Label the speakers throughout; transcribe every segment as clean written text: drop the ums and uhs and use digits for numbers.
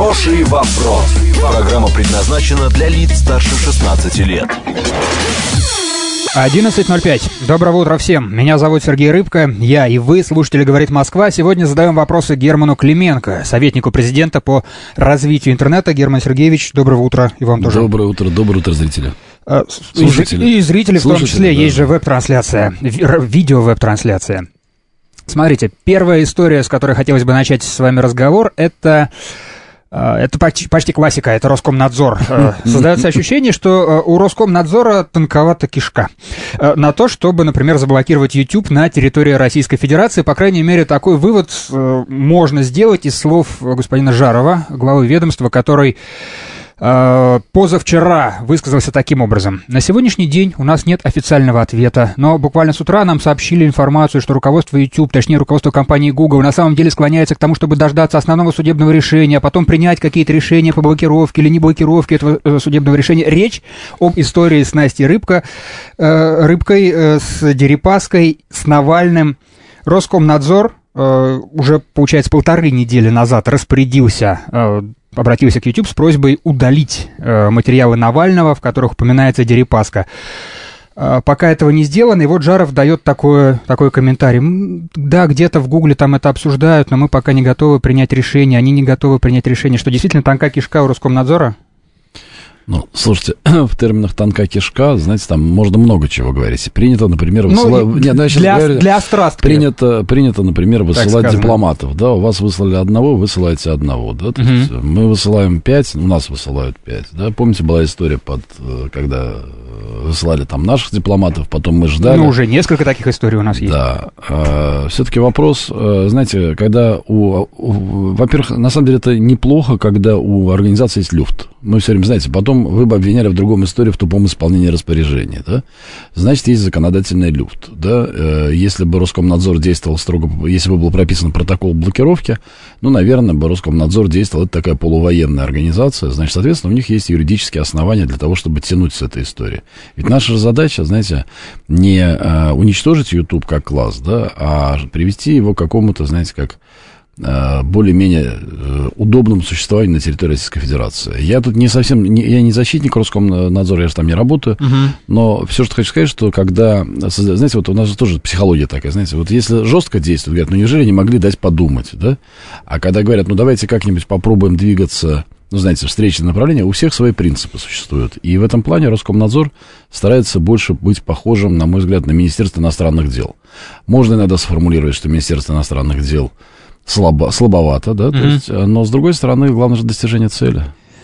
Speaker 1: Хороший вопрос. Программа предназначена для лиц старше 16 лет.
Speaker 2: 11:05. Доброго утра всем. Меня зовут Сергей Рыбка. Я и вы, слушатели «Говорит Москва». Сегодня задаем вопросы Герману Клименко, советнику президента по развитию интернета. Герман Сергеевич, доброго утра. И вам тоже.
Speaker 3: Доброе утро, зрители.
Speaker 2: И зрители в том числе. Да. Есть же веб-трансляция, видео-веб-трансляция. Смотрите, первая история, с которой хотелось бы начать с вами разговор, это почти классика, это Роскомнадзор. Создается ощущение, что у Роскомнадзора тонковата кишка на то, чтобы, например, заблокировать YouTube на территории Российской Федерации. По крайней мере, такой вывод можно сделать из слов господина Жарова, главы ведомства, который позавчера высказался таким образом. На сегодняшний день у нас нет официального ответа, но буквально с утра нам сообщили информацию, что руководство YouTube, точнее руководство компании Google, на самом деле склоняется к тому, чтобы дождаться основного судебного решения, а потом принять какие-то решения по блокировке или не блокировке этого судебного решения. Речь об истории с Настей Рыбкой, с Дерипаской, с Навальным. Роскомнадзор уже, получается, 1,5 недели назад обратился к YouTube с просьбой удалить материалы Навального, в которых упоминается Дерипаска. Пока этого не сделано, и вот Жаров дает такой комментарий. Да, где-то в Гугле там это обсуждают, но мы пока не готовы принять решение, они не готовы принять решение. Что, действительно тонка кишка у Роскомнадзора?
Speaker 3: Ну, слушайте, в терминах «тонка кишка», знаете, там можно много чего говорить. Принято, например, высылать...
Speaker 2: для острастки.
Speaker 3: Принято, например, высылать дипломатов. Да, у вас выслали одного, высылаете одного. Да? То есть мы высылаем 5, у нас высылают 5. Да? Помните, была история, когда высылали там наших дипломатов, потом мы ждали.
Speaker 2: Ну, уже несколько таких историй у нас есть.
Speaker 3: Да. Все-таки вопрос, знаете, когда во-первых, на самом деле это неплохо, когда у организации есть люфт. Мы все время, знаете, потом вы бы обвиняли в другом истории в тупом исполнении распоряжения, да? Значит, есть законодательный люфт, да? Если бы Роскомнадзор действовал строго, если бы был прописан протокол блокировки, ну, наверное, бы Роскомнадзор действовал, это такая полувоенная организация, значит, соответственно, у них есть юридические основания для того, чтобы тянуть с этой истории. Ведь наша задача, знаете, не уничтожить YouTube как класс, да, а привести его к какому-то, знаете, как более-менее удобному существованию на территории Российской Федерации. Я тут я не защитник Роскомнадзора, я же там не работаю, но все, что хочу сказать, что когда, знаете, вот у нас же тоже психология такая, знаете, вот если жестко действуют, говорят, ну неужели не могли дать подумать, да? А когда говорят, ну давайте как-нибудь попробуем двигаться, ну, знаете, встречные направления, у всех свои принципы существуют. И в этом плане Роскомнадзор старается больше быть похожим, на мой взгляд, на Министерство иностранных дел. Можно иногда сформулировать, что Министерство иностранных дел слабовато, да, то есть, но, с другой стороны, главное же достижение цели.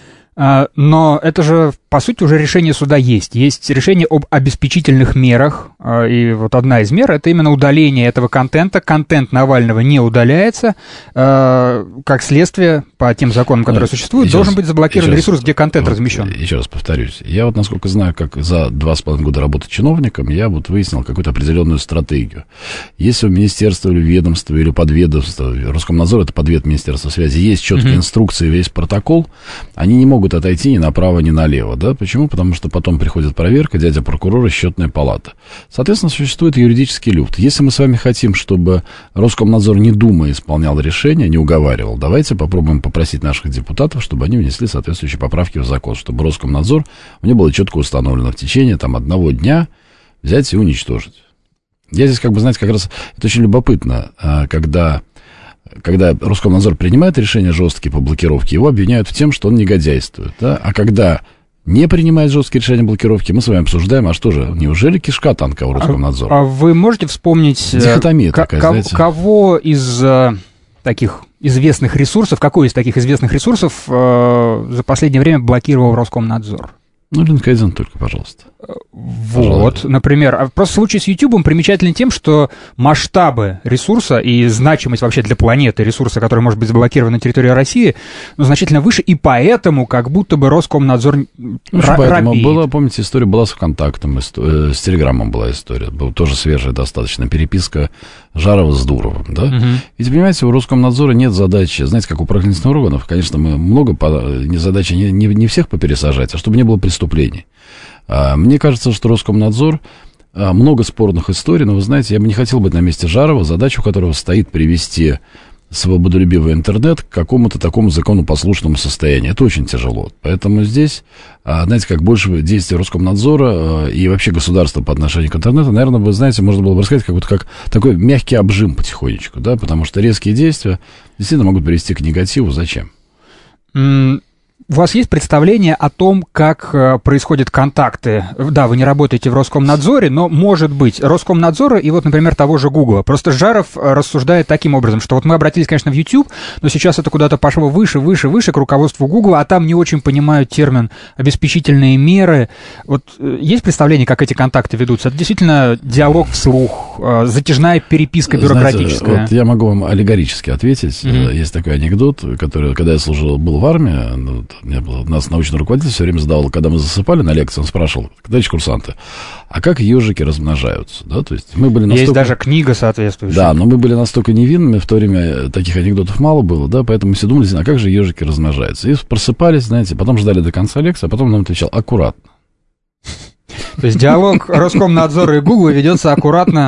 Speaker 2: Но это же, по сути, уже решение суда есть. Есть решение об обеспечительных мерах, и вот одна из мер — это именно удаление этого контента. Контент Навального не удаляется. Как следствие, по тем законам, которые существуют, должен быть заблокирован ресурс, где контент размещен.
Speaker 3: Еще раз повторюсь. Я вот, насколько знаю, как за 2,5 года работы чиновником, я вот выяснил какую-то определенную стратегию. Если у министерства или ведомства, или подведомства, Роскомнадзор — это подвед Министерства связи, есть четкие инструкции, весь протокол, они не могут отойти ни направо, ни налево, да? Почему? Потому что потом приходит проверка, дядя прокурор и счетная палата. Соответственно, существует юридический люфт. Если мы с вами хотим, чтобы Роскомнадзор, не думая, исполнял решение, не уговаривал, давайте попробуем попросить наших депутатов, чтобы они внесли соответствующие поправки в закон, чтобы Роскомнадзор, у него было четко установлено в течение там 1 дня взять и уничтожить. Я здесь, как бы, знаете, как раз это очень любопытно, когда Роскомнадзор принимает решения жесткие по блокировке, его обвиняют в тем, что он негодяйствует. Да? А когда не принимает жесткие решения блокировки, мы с вами обсуждаем, а что же, неужели кишка тонка у Роскомнадзора?
Speaker 2: А вы можете вспомнить,
Speaker 3: дихотомия такая, знаете,
Speaker 2: кого из таких известных ресурсов, какой из таких известных ресурсов за последнее время блокировал Роскомнадзор?
Speaker 3: Ну, LinkedIn только, пожалуйста.
Speaker 2: Вот, например. Просто случай с YouTube примечателен тем, что масштабы ресурса и значимость вообще для планеты ресурса, который может быть заблокирован на территории России, значительно выше, и поэтому как будто бы Роскомнадзор робеет.
Speaker 3: Помните, история была с ВКонтактом, с Телеграмом была история, была тоже свежая достаточно переписка Жарова с Дуровым, да? Ведь, понимаете, у Роскомнадзора нет задачи, знаете, как у правительственных органов, конечно, мы много задачи не всех попересажать, а чтобы не было преступлений. Мне кажется, что Роскомнадзор, много спорных историй, но, вы знаете, я бы не хотел быть на месте Жарова, задача у которого стоит привести свободолюбивый интернет к какому-то такому законопослушному состоянию. Это очень тяжело. Поэтому здесь, знаете, как больше действий Роскомнадзора и вообще государства по отношению к интернету, наверное, вы знаете, можно было бы рассказать, как такой мягкий обжим потихонечку, да, потому что резкие действия действительно могут привести к негативу. Зачем?
Speaker 2: У вас есть представление о том, как происходят контакты? Да, вы не работаете в Роскомнадзоре, но, может быть, Роскомнадзора и вот, например, того же Гугла. Просто Жаров рассуждает таким образом, что вот мы обратились, конечно, в YouTube, но сейчас это куда-то пошло выше к руководству Гугла, а там не очень понимают термин «обеспечительные меры». Вот есть представление, как эти контакты ведутся? Это действительно диалог вслух, затяжная переписка бюрократическая?
Speaker 3: Знаете, вот я могу вам аллегорически ответить. Есть такой анекдот, который, когда я был в армии, у нас научный руководитель все время задавал, когда мы засыпали на лекции, он спрашивал: товарищ курсанты, а как ежики размножаются? Да, то есть мы были настолько...
Speaker 2: Есть даже книга соответствующая.
Speaker 3: Да, но мы были настолько невинными, в то время таких анекдотов мало было, да, поэтому все думали, а как же ежики размножаются? И просыпались, знаете, потом ждали до конца лекции, а потом нам отвечал: аккуратно.
Speaker 2: То есть диалог Роскомнадзора и Гугла ведется аккуратно.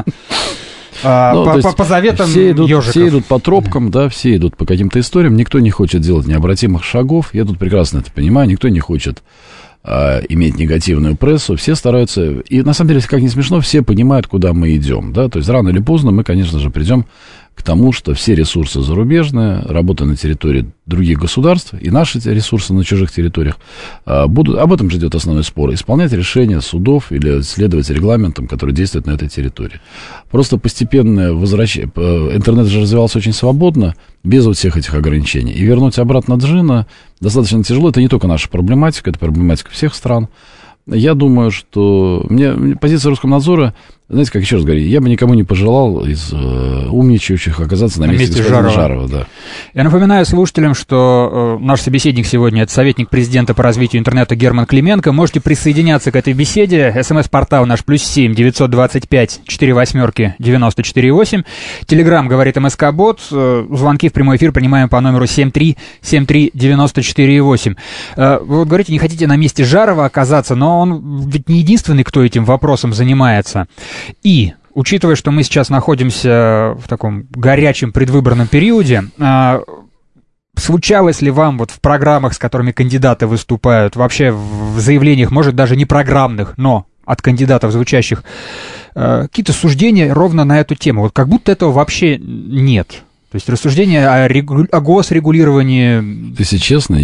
Speaker 2: По заветам ежиков.
Speaker 3: Все идут по тропкам, да, все идут по каким-то историям. Никто не хочет делать необратимых шагов. Я тут прекрасно это понимаю. Никто не хочет иметь негативную прессу. Все стараются... И, на самом деле, как ни смешно, все понимают, куда мы идем, да. То есть, рано или поздно мы, конечно же, придем к тому, что все ресурсы зарубежные, работа на территории других государств и наши ресурсы на чужих территориях будут, об этом же идет основной спор, исполнять решения судов или следовать регламентам, которые действуют на этой территории. Просто постепенное возвращение... Интернет же развивался очень свободно, без вот всех этих ограничений. И вернуть обратно джина достаточно тяжело. Это не только наша проблематика, это проблематика всех стран. Я думаю, что позиция Роскомнадзора, знаете, как еще раз говорю, я бы никому не пожелал из умничающих оказаться на месте господина Жарова. Да.
Speaker 2: Я напоминаю слушателям, что наш собеседник сегодня — это советник президента по развитию интернета Герман Клименко. Можете присоединяться к этой беседе. СМС-портал наш +7 925 48 94 8. Телеграм говорит МСК-бот. Звонки в прямой эфир принимаем по номеру 73 94 8. Вы вот говорите, не хотите на месте Жарова оказаться, но он ведь не единственный, кто этим вопросом занимается. И, учитывая, что мы сейчас находимся в таком горячем предвыборном периоде, случалось ли вам вот в программах, с которыми кандидаты выступают, вообще в заявлениях, может, даже не программных, но от кандидатов звучащих, какие-то суждения ровно на эту тему? Вот как будто этого вообще нет. То есть рассуждения о госрегулировании...
Speaker 3: Если честно,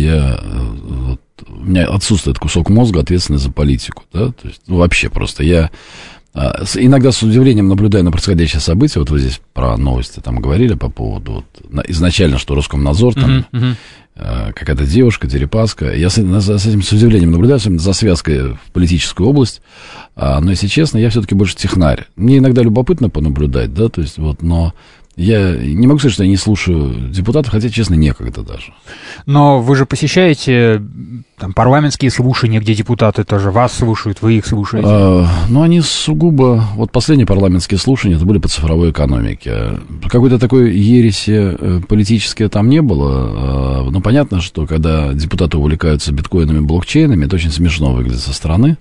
Speaker 3: у меня отсутствует кусок мозга, ответственный за политику, да, то есть, вообще просто я иногда с удивлением наблюдаю на происходящее событие, вот вы здесь про новости там говорили по поводу, изначально, что Роскомнадзор, там, какая-то девушка, Дерипаска, я с этим с удивлением наблюдаю, особенно за связкой в политическую область, но, если честно, я все-таки больше технарь. Мне иногда любопытно понаблюдать, да, то есть, вот, но... Я не могу сказать, что я не слушаю депутатов, хотя, честно, некогда даже.
Speaker 2: Но вы же посещаете там парламентские слушания, где депутаты тоже вас слушают, вы их слушаете?
Speaker 3: Ну, они сугубо... Вот последние парламентские слушания, это были по цифровой экономике. Какой-то такой ереси политической там не было. Но понятно, что когда депутаты увлекаются биткоинами, блокчейнами, это очень смешно выглядит со стороны.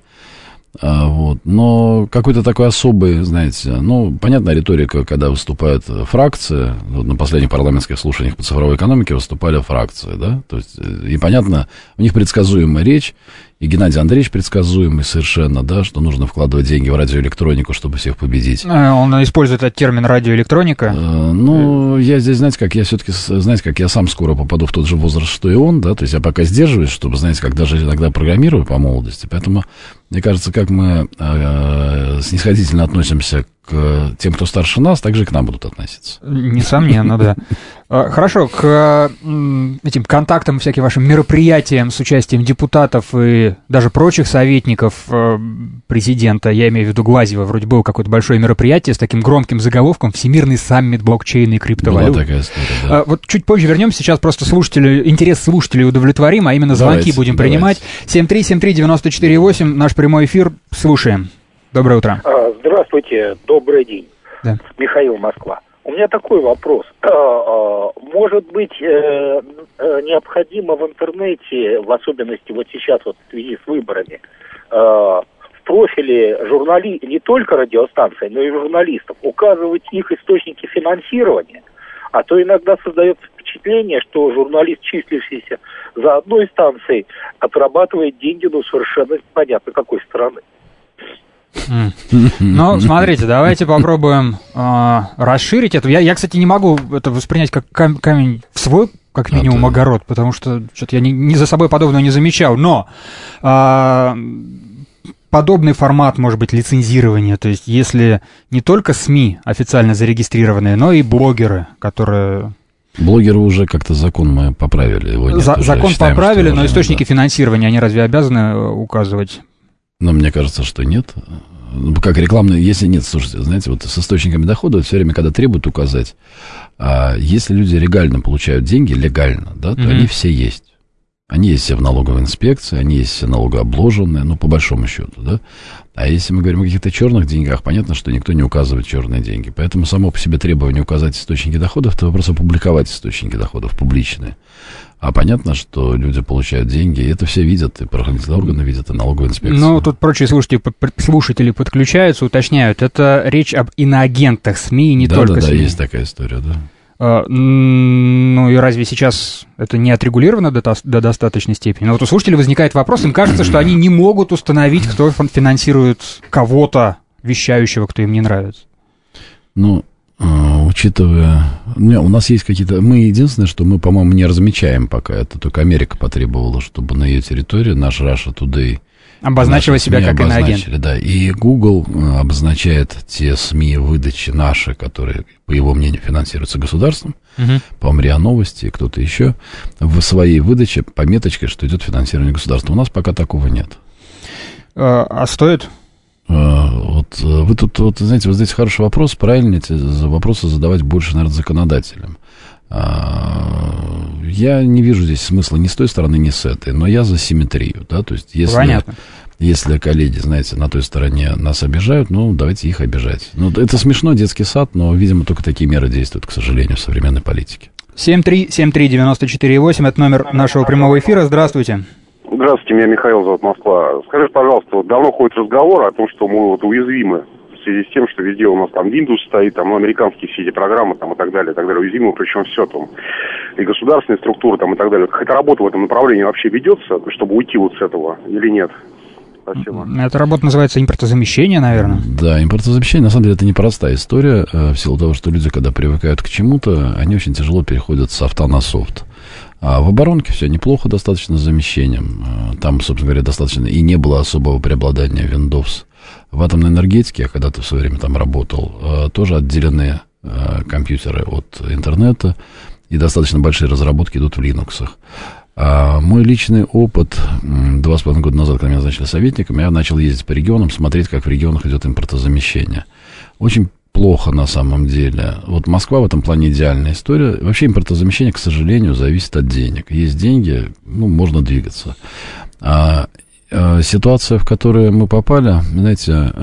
Speaker 3: Вот. Но какой-то такой особый, знаете, понятная риторика, когда выступают фракции, вот на последних парламентских слушаниях по цифровой экономике выступали фракции, да, то есть, и понятно, у них предсказуемая речь, и Геннадий Андреевич предсказуемый совершенно, да, что нужно вкладывать деньги в радиоэлектронику, чтобы всех победить.
Speaker 2: Он использует этот термин радиоэлектроника?
Speaker 3: Я здесь, знаете, как я сам скоро попаду в тот же возраст, что и он, да, то есть я пока сдерживаюсь, чтобы, знаете, как даже иногда программирую по молодости, поэтому, мне кажется, как мы снисходительно относимся к тем, кто старше нас, так же и к нам будут относиться.
Speaker 2: Несомненно, да. Хорошо, к этим контактам, всяким вашим мероприятиям с участием депутатов и даже прочих советников президента, я имею в виду Глазьева, вроде было какое-то большое мероприятие с таким громким заголовком «Всемирный саммит блокчейна и криптовалют».
Speaker 3: Была такая история, да.
Speaker 2: Вот чуть позже вернемся, сейчас просто интерес слушателей удовлетворим, а именно звонки будем принимать. 7373948, наш прямой эфир, слушаем. Доброе утро.
Speaker 4: Здравствуйте, добрый день.
Speaker 2: Да.
Speaker 4: Михаил, Москва. У меня такой вопрос. Может быть, необходимо в интернете, в особенности вот сейчас вот в связи с выборами, в профиле не только радиостанций, но и журналистов, указывать их источники финансирования, А то иногда создается впечатление, что журналист, числящийся за одной станцией, отрабатывает деньги, совершенно непонятно какой стороны.
Speaker 2: Ну, смотрите, давайте попробуем расширить это. Я, кстати, не могу это воспринять как камень в свой, как минимум, огород, потому что что-то я ни за собой подобного не замечал. Но подобный формат, может быть, лицензирования, то есть если не только СМИ официально зарегистрированные, но и блогеры, которые...
Speaker 3: Блогеры уже как-то закон мы поправили. Его нет,
Speaker 2: закон
Speaker 3: считаем,
Speaker 2: поправили, но источники финансирования, они разве обязаны указывать?
Speaker 3: Но мне кажется, что нет. Как рекламные, если нет, слушайте, знаете, вот с источниками дохода все время, когда требуют указать, если люди легально получают деньги, легально, да, то они все есть. Они есть все в налоговой инспекции, они есть все налогообложенные, ну, по большому счету, да. А если мы говорим о каких-то черных деньгах, понятно, что никто не указывает черные деньги. Поэтому само по себе требование указать источники доходов, это вопрос опубликовать источники доходов публичные. А понятно, что люди получают деньги, и это все видят, и правоохранительные органы видят, и налоговая инспекция.
Speaker 2: Ну, тут прочие слушатели подключаются, уточняют. Это речь об иноагентах СМИ, не только СМИ.
Speaker 3: Да, есть такая история, да.
Speaker 2: Ну и разве сейчас это не отрегулировано до достаточной степени? Но вот у слушателей возникает вопрос, им кажется, что они не могут установить, кто финансирует кого-то, вещающего, кто им не нравится.
Speaker 3: Ну, учитывая... у нас есть какие-то... Мы единственное, что мы, по-моему, не размечаем пока. Это только Америка потребовала, чтобы на ее территории наш Russia Today...
Speaker 2: обозначила себя как иноагент.
Speaker 3: Да, и Google обозначает те СМИ выдачи наши, которые, по его мнению, финансируются государством, по-моему, РИА Новости и кто-то еще, в своей выдаче пометочкой, что идет финансирование государства. У нас пока такого нет.
Speaker 2: А стоит?
Speaker 3: Вот вы тут, вот, знаете, вот здесь хороший вопрос, правильно эти вопросы задавать больше, наверное, законодателям. Я не вижу здесь смысла ни с той стороны, ни с этой, но я за симметрию, да, то есть если коллеги, знаете, на той стороне нас обижают, ну, давайте их обижать. Ну, это смешно, детский сад, но, видимо, только такие меры действуют, к сожалению, в современной политике.
Speaker 2: 7373948, это номер нашего прямого эфира, здравствуйте.
Speaker 5: Здравствуйте, меня Михаил зовут, Москва. Скажите, пожалуйста, вот давно ходит разговор о том, что мы вот уязвимы в связи с тем, что везде у нас там Windows стоит, там американские все эти программы там и так далее, уязвимы, причем все там, и государственные структуры там и так далее. Какая-то работа в этом направлении вообще ведется, чтобы уйти вот с этого или нет? Спасибо.
Speaker 2: Эта работа называется импортозамещение, наверное.
Speaker 3: Да, импортозамещение, на самом деле, это непростая история, в силу того, что люди, когда привыкают к чему-то, они очень тяжело переходят с софта на софт. А в оборонке все неплохо достаточно с замещением. Там, собственно говоря, достаточно и не было особого преобладания Windows. В атомной энергетике, я когда-то в свое время там работал, тоже отделены компьютеры от интернета, и достаточно большие разработки идут в Linux. Мой личный опыт, 2,5 года назад, когда меня назначили советником, я начал ездить по регионам, смотреть, как в регионах идет импортозамещение. Очень плохо на самом деле. Вот Москва в этом плане идеальная история. Вообще импортозамещение, к сожалению, зависит от денег. Есть деньги, ну, можно двигаться. Ситуация, в которую мы попали, знаете,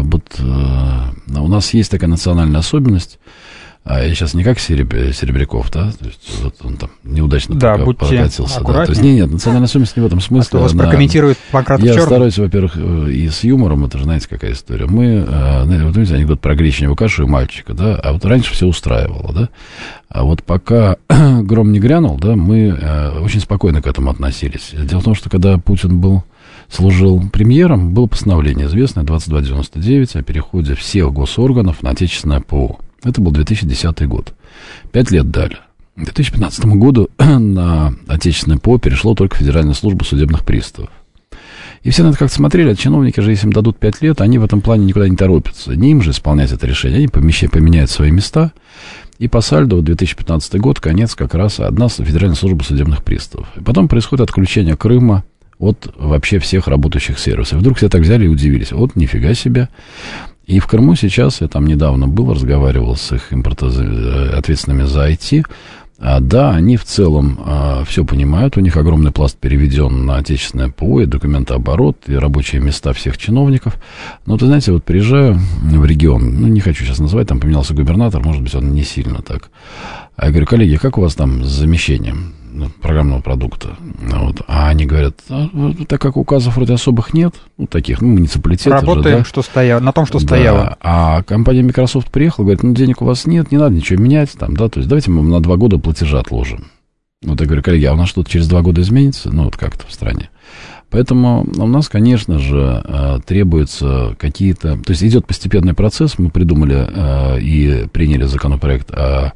Speaker 3: у нас есть такая национальная особенность. Я сейчас не как Серебряков, да, то есть вот он там неудачно прокатился. Да. То есть нет, национальная особенность не в этом смысле.
Speaker 2: А то вас прокомментирует Панкратов Черный.
Speaker 3: Я стараюсь, во-первых, и с юмором, это же знаете, какая история. Мы, вот видите, анекдот про гречневую кашу и мальчика, да, а вот раньше все устраивало, да. А вот пока гром не грянул, да, мы очень спокойно к этому относились. Дело в том, что когда Путин служил премьером, было постановление известное 2299 о переходе всех госорганов на отечественное ПО. Это был 2010 год. 5 лет дали. К 2015 году на отечественное ПО перешло только Федеральная служба судебных приставов. И все на это как-то смотрели, а чиновники же, если им дадут 5 лет, они в этом плане никуда не торопятся. Не им же исполнять это решение, они поменяют свои места. И по сальдо, 2015 год, конец как раз одна Федеральная служба судебных приставов. И потом происходит отключение Крыма от вообще всех работающих сервисов. Вдруг все так взяли и удивились. Вот нифига себе. И в Крыму сейчас, я там недавно был, разговаривал с их ответственными за IT. Да, они в целом все понимают, у них огромный пласт переведен на отечественное ПО, и документооборот, и рабочие места всех чиновников. Но, вы знаете, вот приезжаю в регион, ну, не хочу сейчас называть, там поменялся губернатор, может быть, он не сильно так. А я говорю, коллеги, как у вас там с замещением? программного продукта. Вот. А они говорят, так как указов вроде особых нет, таких, муниципалитетов.
Speaker 2: Работаем,
Speaker 3: да?
Speaker 2: что стояло, на том, что стояло.
Speaker 3: А компания Microsoft приехала, говорит, денег у вас нет, не надо ничего менять, там, да, то есть давайте мы на 2 года платежи отложим. Вот я говорю, коллеги, а у нас что-то через 2 года изменится? Как-то в стране. Поэтому у нас, конечно же, требуются какие-то... То есть идет постепенный процесс. Мы придумали и приняли законопроект о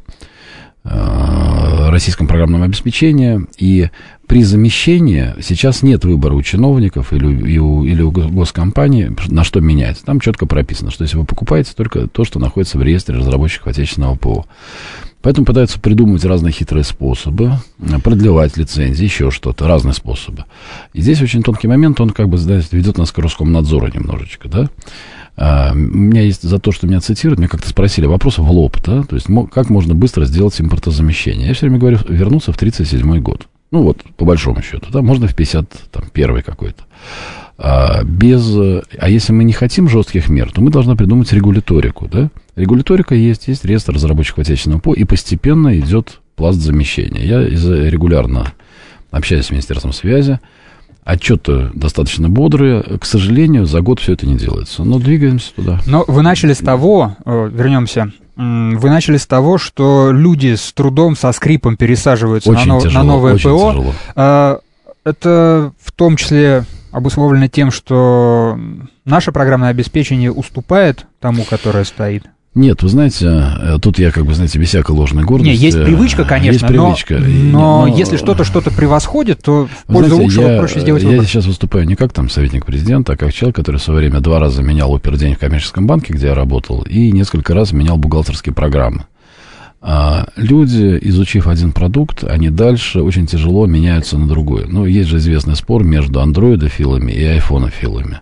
Speaker 3: российском программном обеспечении. И при замещении сейчас нет выбора у чиновников или у госкомпаний, на что менять. Там четко прописано, что если вы покупаете только то, что находится в реестре разработчиков отечественного ПО. Поэтому пытаются придумывать разные хитрые способы, продлевать лицензии, еще что-то, разные способы. И здесь очень тонкий момент, он ведет нас к Роскомнадзору немножечко, да. У меня есть за то, что меня цитируют, меня как-то спросили вопрос в лоб, да, то есть как можно быстро сделать импортозамещение. Я все время говорю, вернуться в 1937 год. По большому счету, да, можно в 51-й какой-то. А если мы не хотим жестких мер, то мы должны придумать регуляторику, да. Регуляторика есть реестр разработчиков отечественного ПО, и постепенно идет пласт замещения. Я регулярно общаюсь с Министерством связи, отчеты достаточно бодрые. К сожалению, за год все это не делается. Но двигаемся туда.
Speaker 2: Но вы начали с того, вернемся, вы начали с того, что люди с трудом, со скрипом пересаживаются на новое ПО. Тяжело. Это в том числе обусловлено тем, что наше программное обеспечение уступает тому, которое стоит?
Speaker 3: Нет, вы знаете, тут я, без всякой ложной гордости.
Speaker 2: Нет, есть привычка, конечно,
Speaker 3: есть привычка,
Speaker 2: но если что-то превосходит, то в пользу лучшего проще сделать выбор.
Speaker 3: Я сейчас выступаю не как советник президента, а как человек, который в свое время 2 раза менял опердень в коммерческом банке, где я работал, и несколько раз менял бухгалтерские программы. Люди, изучив один продукт, они дальше очень тяжело меняются на другой. Есть же известный спор между андроидофилами и айфонофилами.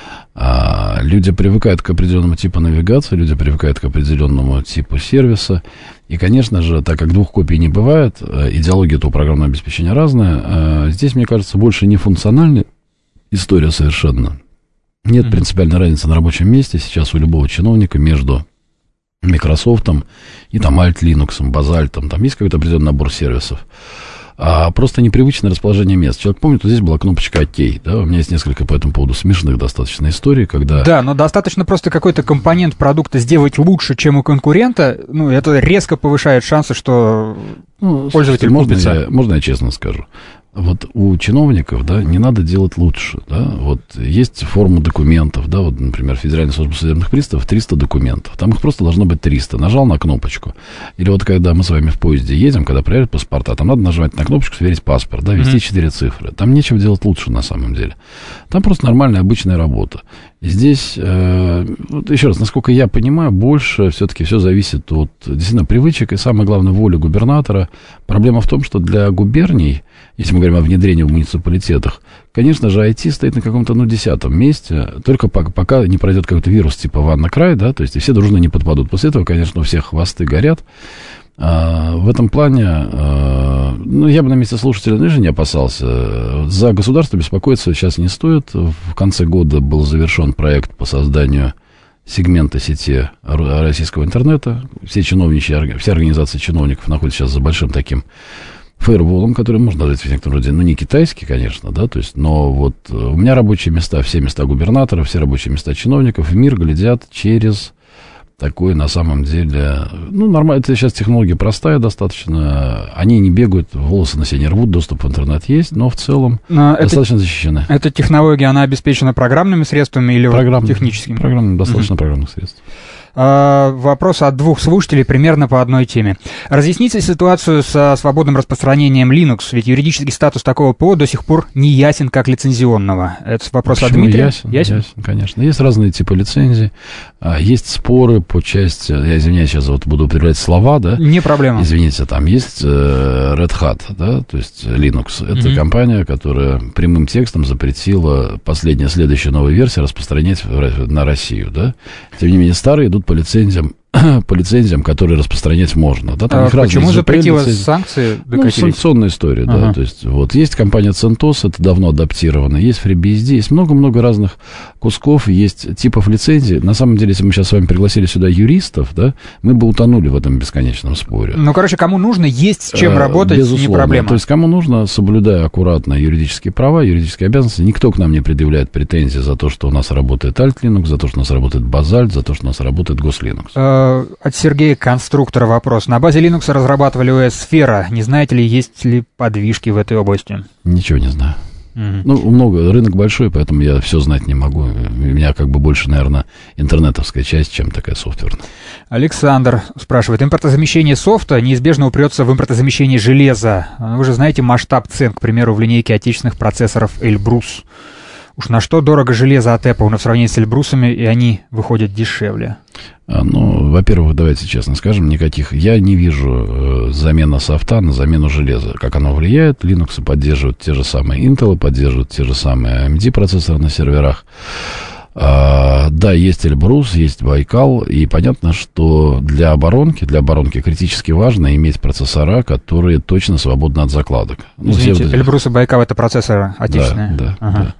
Speaker 3: Люди привыкают к определенному типу навигации, люди привыкают к определенному типу сервиса. И, конечно же, так как 2 копий не бывает, идеология этого программного обеспечения разная, здесь, мне кажется, больше не функциональная история совершенно. Нет принципиальной разницы на рабочем месте сейчас у любого чиновника между Microsoft и Alt Linux, Basalt, там есть какой-то определенный набор сервисов. Просто непривычное расположение мест. Человек помнит, вот здесь была кнопочка «Окей». Да? У меня есть несколько по этому поводу смешных достаточно историй, когда...
Speaker 2: Да, но достаточно просто какой-то компонент продукта сделать лучше, чем у конкурента. Это резко повышает шансы, что пользователь купится.
Speaker 3: Можно я честно скажу? Вот у чиновников, да, не надо делать лучше, да, вот есть форма документов, да, вот, например, Федеральная служба судебных приставов 300 документов, там их просто должно быть 300, нажал на кнопочку, или вот когда мы с вами в поезде едем, когда проверяют паспорта, там надо нажимать на кнопочку, сверить паспорт, да, ввести 4 цифры, там нечего делать лучше на самом деле, там просто нормальная обычная работа. И здесь, вот еще раз, насколько я понимаю, больше все-таки все зависит от действительно привычек и, самое главное, воли губернатора. Проблема в том, что для губерний, если мы говорим о внедрении в муниципалитетах, конечно же, IT стоит на каком-то, 10-м месте, только пока не пройдет какой-то вирус типа «Ванна-край», да, то есть и все дружно не подпадут. После этого, конечно, у всех хвосты горят. В этом плане, я бы на месте слушателя даже не опасался. За государство беспокоиться сейчас не стоит. В конце года был завершен проект по созданию сегмента сети российского интернета. Все организации чиновников находятся сейчас за большим таким фаерволом, который можно назвать в некотором роде, не китайский, конечно, да, то есть, но вот у меня рабочие места, все места губернаторов, все рабочие места чиновников в мир глядят через такой, на самом деле, нормально, это сейчас технология простая достаточно, они не бегают, волосы на себе не рвут, доступ в интернет есть, но в целом достаточно защищены.
Speaker 2: Эта технология, она обеспечена программными средствами или техническими?
Speaker 3: Достаточно программных средств.
Speaker 2: Вопрос от 2 слушателей примерно по одной теме. Разъясните ситуацию со свободным распространением Linux, ведь юридический статус такого ПО до сих пор не ясен как лицензионного. Это вопрос от Дмитрия.
Speaker 3: Ясен, конечно. Есть разные типы лицензий, есть споры по части, я извиняюсь, сейчас вот буду употреблять слова, да?
Speaker 2: Не проблема.
Speaker 3: Извините, там есть Red Hat, да, то есть Linux. Это компания, которая прямым текстом запретила следующая новая версия распространять на Россию, да? Тем не менее, старые идут по лицензиям по лицензиям, которые распространять можно. Да, там
Speaker 2: почему запретилась санкции?
Speaker 3: Санкционная история, да. То есть, вот, есть компания CentOS, это давно адаптировано, есть FreeBSD, есть много-много разных кусков, есть типов лицензий. На самом деле, если мы сейчас с вами пригласили сюда юристов, да, мы бы утонули в этом бесконечном споре.
Speaker 2: Ну, короче, кому нужно, есть с чем работать,
Speaker 3: безусловно,
Speaker 2: не проблема.
Speaker 3: То есть, кому нужно, соблюдая аккуратно юридические права, юридические обязанности, никто к нам не предъявляет претензий за то, что у нас работает Alt Linux, за то, что у нас работает Basalt, за то, что у нас работает GosLinux.
Speaker 2: От Сергея Конструктора вопрос. На базе Linux разрабатывали OS Sphera. Не знаете ли, есть ли подвижки в этой области?
Speaker 3: Ничего не знаю. Ну, много, рынок большой, поэтому я все знать не могу. У меня как бы больше, наверное, интернетовская часть, чем такая софтверная.
Speaker 2: Александр спрашивает. Импортозамещение софта неизбежно упрется в импортозамещение железа. Вы же знаете масштаб цен, к примеру, в линейке отечественных процессоров Эльбрус. Уж на что дорого железо от Apple, но в сравнении с Эльбрусами и они выходят дешевле.
Speaker 3: Ну, во-первых, давайте честно скажем, я не вижу замены софта на замену железа. Как оно влияет? Linux поддерживают те же самые Intel, поддерживают те же самые AMD процессоры на серверах. Да, есть Эльбрус, есть Байкал, и понятно, что для оборонки критически важно иметь процессора, которые точно свободны от закладок.
Speaker 2: Извините, Эльбрус и Байкал — это процессоры отечественные?
Speaker 3: Да.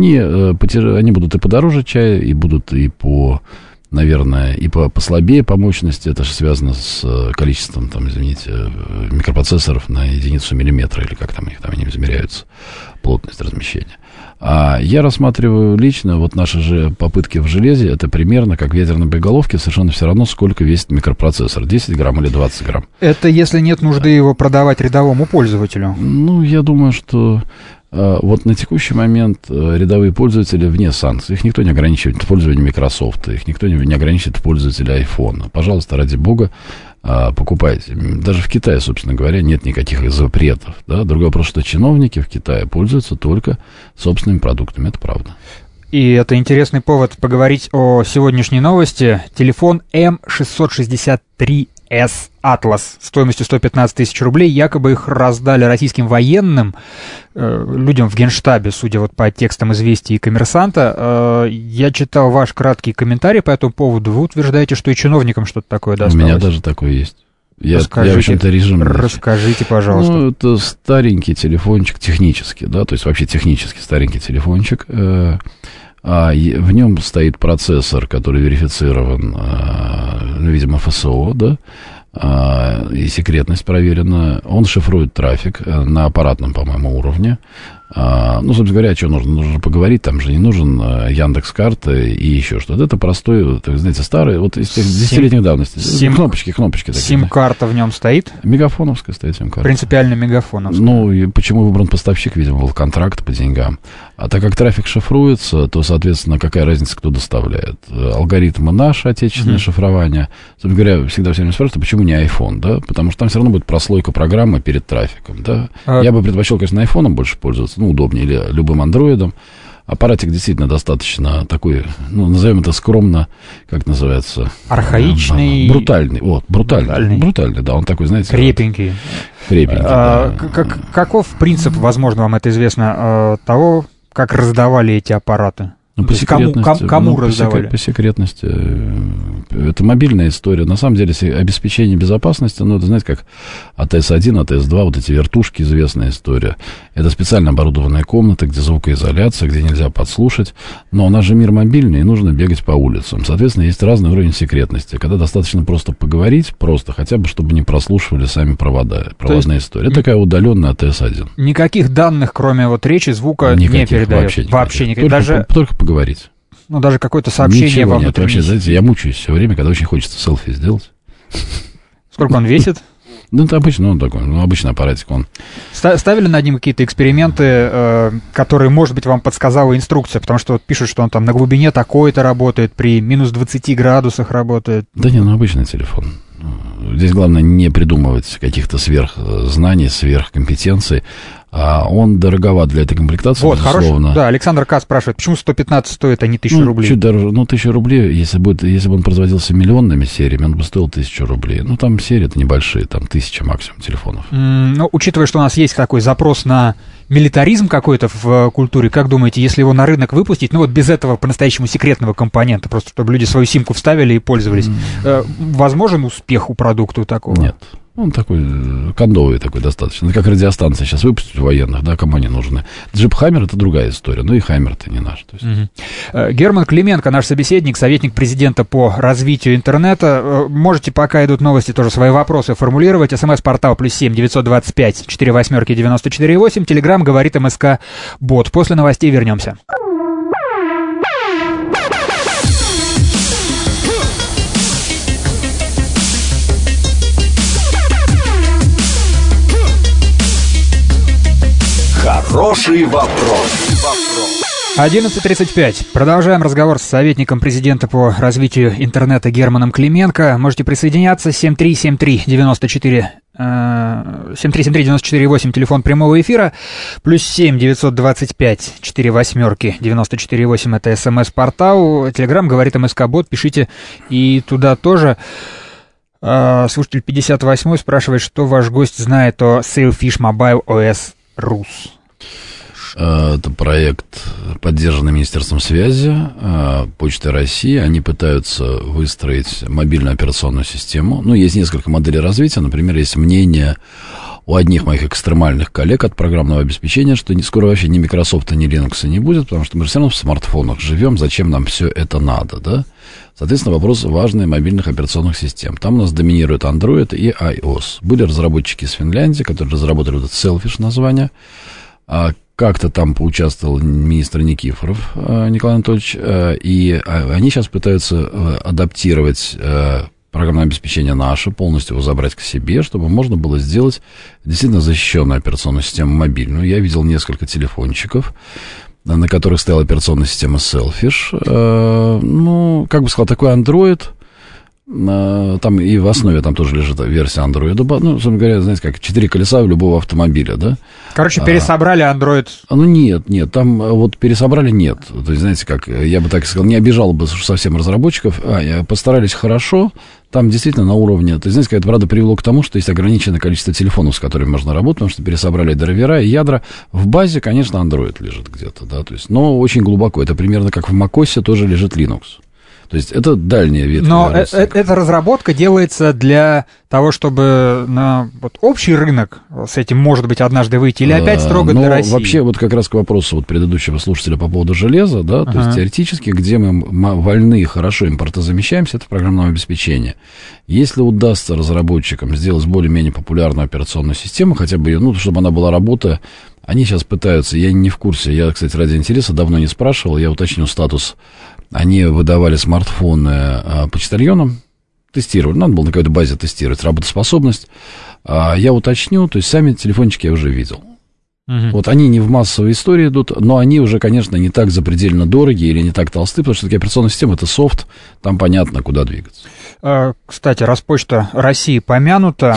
Speaker 3: Они будут и подороже чая, и будут и по... наверное, и послабее по мощности. Это же связано с количеством, там, извините, микропроцессоров на единицу миллиметра, или как там они измеряются, плотность размещения. А я рассматриваю лично вот наши же попытки в железе, это примерно как в ядерной боеголовке, совершенно все равно, сколько весит микропроцессор, 10 грамм или 20 грамм.
Speaker 2: Это если нет нужды его продавать рядовому пользователю?
Speaker 3: Ну, я думаю, что... Вот на текущий момент рядовые пользователи вне санкций, их никто не ограничивает в пользовании Microsoft, их никто не ограничивает в пользователе iPhone. Пожалуйста, ради бога, покупайте. Даже в Китае, собственно говоря, нет никаких запретов. Да? Другой вопрос, что чиновники в Китае пользуются только собственными продуктами, это правда.
Speaker 2: И это интересный повод поговорить о сегодняшней новости. Телефон M663S Atlas стоимостью 115 тысяч рублей. Якобы их раздали российским военным, людям в Генштабе, судя вот по текстам «Известий» и «Коммерсанта». Я читал ваш краткий комментарий по этому поводу. Вы утверждаете, что и чиновникам что-то такое досталось.
Speaker 3: У меня даже такое есть. Я в общем-то, режим...
Speaker 2: Расскажите, пожалуйста.
Speaker 3: Ну, это старенький телефончик технически, да, то есть вообще технически старенький телефончик. В нем стоит процессор, который верифицирован, видимо, ФСО, да, и секретность проверена. Он шифрует трафик на аппаратном, по-моему, уровне. Ну, собственно говоря, что нужно? Нужно поговорить, там же не нужен Яндекс.Карта и еще что-то. Это простой, знаете, старый, вот из тех 10-летних давности. Кнопочки такие.
Speaker 2: Сим-карта в нем стоит?
Speaker 3: Мегафоновская стоит сим-карта.
Speaker 2: Принципиально мегафоновская.
Speaker 3: Ну, и почему выбран поставщик, видимо, был контракт по деньгам. А так как трафик шифруется, то, соответственно, какая разница, кто доставляет? Алгоритмы наши, отечественное шифрование. Собственно говоря, всегда все время спрашивают, почему не iPhone, да? Потому что там все равно будет прослойка программы перед трафиком, да? Я бы предпочел, конечно, iPhone больше пользоваться, ну, удобнее, или любым андроидом. Аппаратик действительно достаточно такой, ну, назовем это скромно, как называется?
Speaker 2: Архаичный.
Speaker 3: Брутальный. Вот, брутальный, да, он такой, знаете.
Speaker 2: Крепенький.
Speaker 3: Да.
Speaker 2: Каков принцип, возможно, вам это известно, того, как раздавали эти аппараты?
Speaker 3: Ну, по секретности.
Speaker 2: Кому раздавали?
Speaker 3: По секретности. Это мобильная история. На самом деле, обеспечение безопасности, ну, это, знаете, как АТС-1, АТС-2, вот эти вертушки, известная история. Это специально оборудованная комната, где звукоизоляция, где нельзя подслушать. Но у нас же мир мобильный, и нужно бегать по улицам. Соответственно, есть разный уровень секретности. Когда достаточно просто поговорить, хотя бы, чтобы не прослушивали сами проводная история. Это такая удаленная АТС-1.
Speaker 2: Никаких данных, кроме вот речи, звука не передает. Вообще никаких.
Speaker 3: Только поговорить.
Speaker 2: Ну, даже какое-то сообщение
Speaker 3: во внутренней. Вообще, знаете, я мучаюсь все время, когда очень хочется селфи сделать.
Speaker 2: Сколько он весит?
Speaker 3: Ну, это обычно, он такой, обычный аппаратик.
Speaker 2: Ставили над ним какие-то эксперименты, которые, может быть, вам подсказала инструкция? Потому что вот пишут, что он там на глубине такой-то работает, при минус 20 градусах работает.
Speaker 3: Да не, обычный телефон. Здесь главное не придумывать каких-то сверхзнаний, сверхкомпетенций, Он дороговат для этой комплектации,
Speaker 2: вот,
Speaker 3: безусловно.
Speaker 2: Хороший, да, Александр К. спрашивает, почему 115 стоит, а не 1000 рублей?
Speaker 3: Чуть дороже. 1000 рублей, если бы он производился миллионными сериями, он бы стоил 1000 рублей. Там серии-то небольшие, там 1000 максимум телефонов.
Speaker 2: Учитывая, что у нас есть такой запрос на милитаризм какой-то в культуре, как думаете, если его на рынок выпустить, без этого по-настоящему секретного компонента, просто чтобы люди свою симку вставили и пользовались, возможен успех у продукта такого?
Speaker 3: Нет. Он такой кондовый такой достаточно. Это как радиостанция сейчас выпустят военных, да, кому они нужны. Джип Хаммер — это другая история, и Хаммер-то не наш. То есть.
Speaker 2: Герман Клименко, наш собеседник, советник президента по развитию интернета. Можете, пока идут новости, тоже свои вопросы формулировать. СМС-портал +7 925 48 94 8. Телеграм говорит МСК Бот. После новостей вернемся.
Speaker 1: Хороший вопрос.
Speaker 2: 11:35. Продолжаем разговор с советником президента по развитию интернета Германом Клименко. Можете присоединяться. 7373948, телефон прямого эфира. +7 925 48 94 8, это СМС-портал. Телеграм говорит МСК Бот. Пишите и туда тоже. Слушатель 58 спрашивает, что ваш гость знает о Sailfish Mobile OS Rus.
Speaker 3: Это проект, поддержанный Министерством связи, Почтой России. Они пытаются выстроить мобильную операционную систему. Есть несколько моделей развития. Например, есть мнение у одних моих экстремальных коллег от программного обеспечения, что скоро вообще ни Microsoft, ни Linux не будет, потому что мы же все равно в смартфонах живем, зачем нам все это надо, да? Соответственно, вопрос важный мобильных операционных систем. Там у нас доминирует Android и iOS. Были разработчики из Финляндии, которые разработали вот это Sailfish название. Как-то там поучаствовал министр Никифоров Николай Анатольевич, и они сейчас пытаются адаптировать программное обеспечение наше, полностью его забрать к себе, чтобы можно было сделать действительно защищенную операционную систему мобильную. Я видел несколько телефончиков, на которых стояла операционная система Sailfish. Как бы сказал, такой Android. Там и в основе там тоже лежит версия Android. Собственно говоря, знаете, как 4 колеса у любого автомобиля, да?
Speaker 2: Короче, пересобрали Android.
Speaker 3: Нет, там вот пересобрали нет. То есть, знаете, как, я бы так сказал, не обижал бы совсем разработчиков, постарались хорошо, там действительно на уровне, то есть, знаете, это, правда, привело к тому, что есть ограниченное количество телефонов, с которыми можно работать, потому что пересобрали драйвера и ядра. В базе, конечно, Android лежит где-то, да, то есть, но очень глубоко. Это примерно как в macOS тоже лежит Linux. То есть это дальняя ветвь.
Speaker 2: Но эта разработка делается для того, чтобы на общий рынок с этим, может быть, однажды выйти, или опять строго для России?
Speaker 3: Вообще, вот как раз к вопросу предыдущего слушателя по поводу железа, да, то есть теоретически, где мы вольны и хорошо импортозамещаемся, это программное обеспечение. Если удастся разработчикам сделать более-менее популярную операционную систему, хотя бы, чтобы она была работа, они сейчас пытаются, я не в курсе, я, кстати, ради интереса давно не спрашивал, я уточню статус. Они выдавали смартфоны почтальонам, тестировали, надо было на какой-то базе тестировать работоспособность. Я уточню, то есть сами телефончики я уже видел. Вот они не в массовой истории идут, но они уже, конечно, не так запредельно дорогие или не так толсты, потому что такая операционная система — это софт, там понятно, куда двигаться.
Speaker 2: Кстати, Почта России помянута.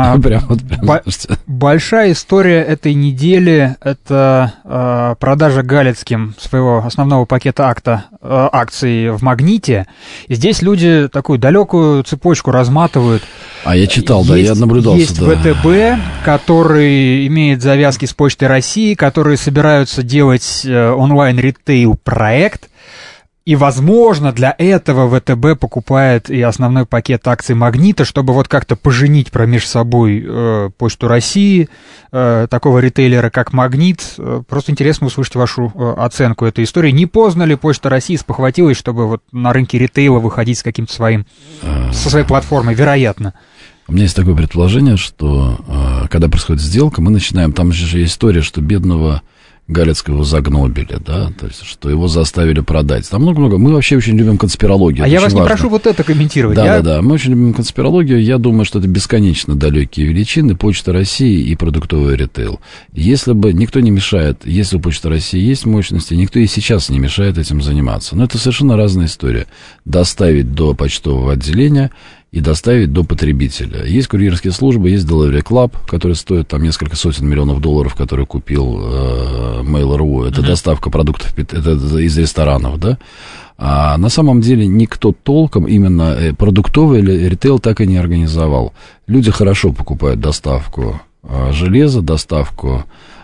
Speaker 2: Большая история этой недели — это продажа Галицким своего основного пакета акций в Магните. И здесь люди такую далекую цепочку разматывают.
Speaker 3: Я читал, я наблюдался.
Speaker 2: Есть ВТБ, который имеет завязки с Почтой России, которые собираются делать онлайн-ритейл-проект. И, возможно, для этого ВТБ покупает и основной пакет акций Магнита, чтобы вот как-то поженить промеж собой Почту России, такого ритейлера, как Магнит. Просто интересно услышать вашу оценку этой истории. Не поздно ли Почта России спохватилась, чтобы вот на рынке ритейла выходить с каким-то со своей платформой? Вероятно.
Speaker 3: У меня есть такое предположение, что когда происходит сделка, мы начинаем... Там же есть история, что бедного Галицкого загнобили, да, то есть, что его заставили продать. Там много-много. Мы вообще очень любим конспирологию.
Speaker 2: Я вас не прошу вот это комментировать.
Speaker 3: Да, мы очень любим конспирологию. Я думаю, что это бесконечно далекие величины. Почта России и продуктовый ритейл. Если бы никто не мешает, если у Почты России есть мощности, никто и сейчас не мешает этим заниматься. Но это совершенно разная история. Доставить до почтового отделения и доставить до потребителя. Есть курьерские службы, есть Delivery Club, который стоит там несколько сотен миллионов долларов, который купил Mail.ru. Это доставка продуктов это из ресторанов, да. А на самом деле никто толком именно продуктовый или ритейл так и не организовал. Люди хорошо покупают доставку железа, доставку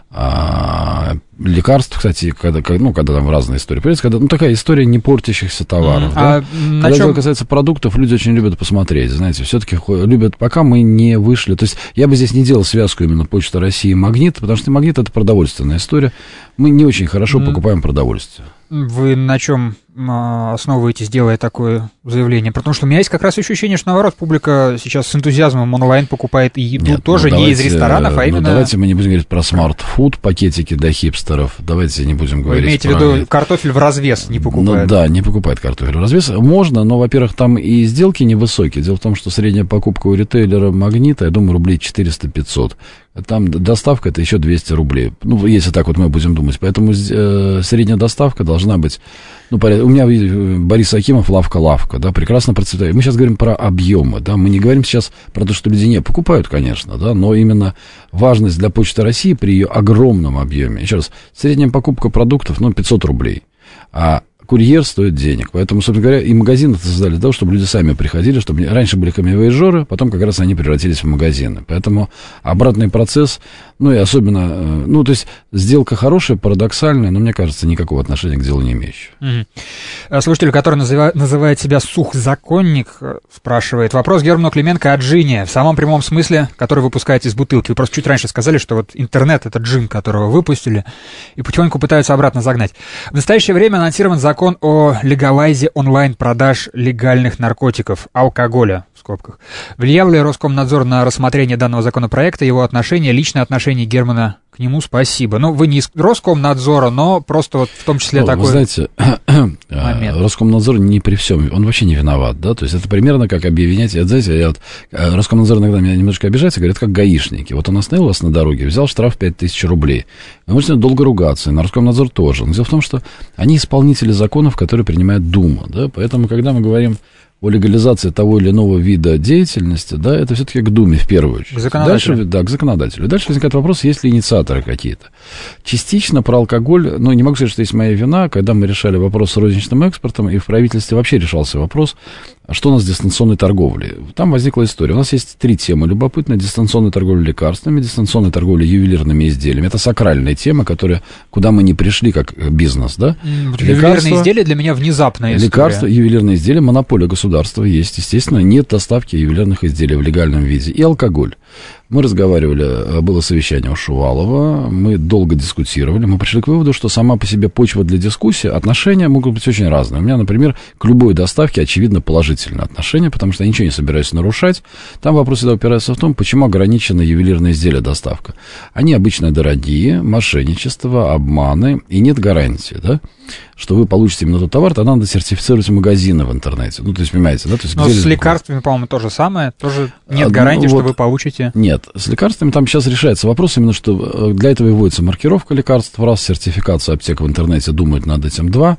Speaker 3: лекарств, кстати, когда там разные истории. Когда, такая история не портящихся товаров. Да? Когда дело касается продуктов, люди очень любят посмотреть, знаете, все-таки любят, пока мы не вышли. То есть я бы здесь не делал связку именно Почта России и Магнит, потому что Магнит — это продовольственная история. Мы не очень хорошо покупаем продовольствие.
Speaker 2: Вы на чем основываетесь, делая такое заявление? Потому что у меня есть как раз ощущение, что, наоборот, публика сейчас с энтузиазмом онлайн покупает и еду тоже не из ресторанов, а именно...
Speaker 3: давайте мы не будем говорить про смарт-фуд, пакетики для хипстеров. Давайте не будем говорить.
Speaker 2: Вы имеете в виду, картофель в развес не покупают?
Speaker 3: Да, не покупает картофель в развес. Можно, но, во-первых, там и сделки невысокие. Дело в том, что средняя покупка у ритейлера Магнита, я думаю, рублей 400-500. Там доставка — это еще 200 рублей. Ну, если так вот мы будем думать. Поэтому средняя доставка должна быть... у меня Борис Акимов лавка, да, прекрасно процветает. Мы сейчас говорим про объемы, да, мы не говорим сейчас про то, что люди не покупают, конечно, да, но именно важность для Почты России при ее огромном объеме. Еще раз, средняя покупка продуктов, 500 рублей, а курьер стоит денег. Поэтому, собственно говоря, и магазины создали для того, чтобы люди сами приходили, чтобы раньше были камевояжеры, потом как раз они превратились в магазины. Поэтому обратный процесс, и особенно, то есть сделка хорошая, парадоксальная, но, мне кажется, никакого отношения к делу не имеющая.
Speaker 2: Слушатель, который называет себя сухзаконник, спрашивает, вопрос Герману Клименко о джине, в самом прямом смысле, который выпускаете из бутылки. Вы просто чуть раньше сказали, что вот интернет — это джин, которого выпустили, и потихоньку пытаются обратно загнать. В настоящее время анонсирован закон о легалайзе онлайн-продаж легальных наркотиков, алкоголя, в скобках. Влиял ли Роскомнадзор на рассмотрение данного законопроекта, его отношение, личное отношение Германа к нему? Спасибо. Вы не из Роскомнадзора, но просто вот в том числе такой...
Speaker 3: Вы знаете, момент. Роскомнадзор не при всем, он вообще не виноват, да, то есть это примерно как объявлять, Роскомнадзор иногда меня немножко обижается, говорит, как гаишники. Вот он остановил вас на дороге, взял штраф 5000 рублей. Вы можете долго ругаться, и на Роскомнадзор тоже. Но дело в том, что они исполнители законов, которые принимает Дума, да, поэтому, когда мы говорим о легализации того или иного вида деятельности, да, это все-таки к Думе в первую очередь.
Speaker 2: К законодателю.
Speaker 3: Дальше, к законодателю. Дальше возникает вопрос, есть ли инициаторы какие-то. Частично про алкоголь, не могу сказать, что есть моя вина, когда мы решали вопрос с розничным экспортом, и в правительстве вообще решался вопрос, что у нас с дистанционной торговлей. Там возникла история. У нас есть 3 темы любопытные: дистанционная торговля лекарствами, дистанционная торговля ювелирными изделиями. Это сакральная тема, куда мы не пришли как бизнес, да?
Speaker 2: Ювелирные изделия для меня внезапная история.
Speaker 3: Лекарства, ювелирные изделия, монополия государства есть. Естественно, нет доставки ювелирных изделий в легальном виде. И алкоголь. Мы разговаривали, было совещание у Шувалова, мы долго дискутировали, мы пришли к выводу, что сама по себе почва для дискуссии, отношения могут быть очень разные. У меня, например, к любой доставке, очевидно, положительное отношение, потому что я ничего не собираюсь нарушать. Там вопрос всегда упирается в том, почему ограничена ювелирные изделия доставка. Они обычно дорогие, мошенничество, обманы, и нет гарантии, да, что вы получите именно тот товар, тогда надо сертифицировать магазины в интернете. То есть, понимаете, да? То есть,
Speaker 2: но с лекарствами, по-моему, то же самое, тоже нет гарантии, что вы получите.
Speaker 3: Нет, с лекарствами там сейчас решается вопрос именно, что для этого и вводится маркировка лекарств, раз, сертификация аптек в интернете, думают над этим 2.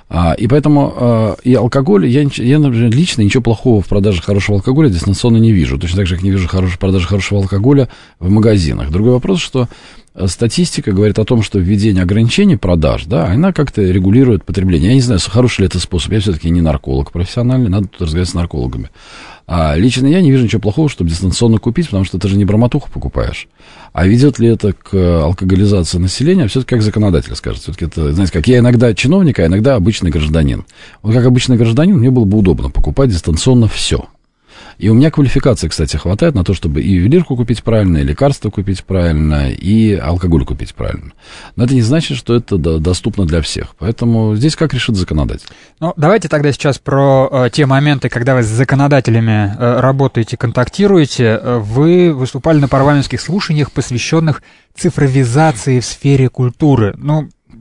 Speaker 3: И поэтому и алкоголь, я, например, лично ничего плохого в продаже хорошего алкоголя дистанционно не вижу. Точно так же, как не вижу продажи хорошего алкоголя в магазинах. Другой вопрос, что статистика говорит о том, что введение ограничений продаж, да, она как-то регулирует потребление. Я не знаю, хороший ли это способ. Я все-таки не нарколог профессиональный, надо тут разговаривать с наркологами. Лично я не вижу ничего плохого, чтобы дистанционно купить, потому что ты же не бормотуху покупаешь. А ведет ли это к алкоголизации населения, все-таки как законодатель скажет. Все-таки это, знаете, как я иногда чиновник, а иногда обычный гражданин. Вот как обычный гражданин мне было бы удобно покупать дистанционно все. И у меня квалификации, кстати, хватает на то, чтобы и ювелирку купить правильно, и лекарства купить правильно, и алкоголь купить правильно. Но это не значит, что это доступно для всех. Поэтому здесь как решит законодатель.
Speaker 2: Давайте тогда сейчас про те моменты, когда вы с законодателями работаете, контактируете. Вы выступали на парламентских слушаниях, посвященных цифровизации в сфере культуры.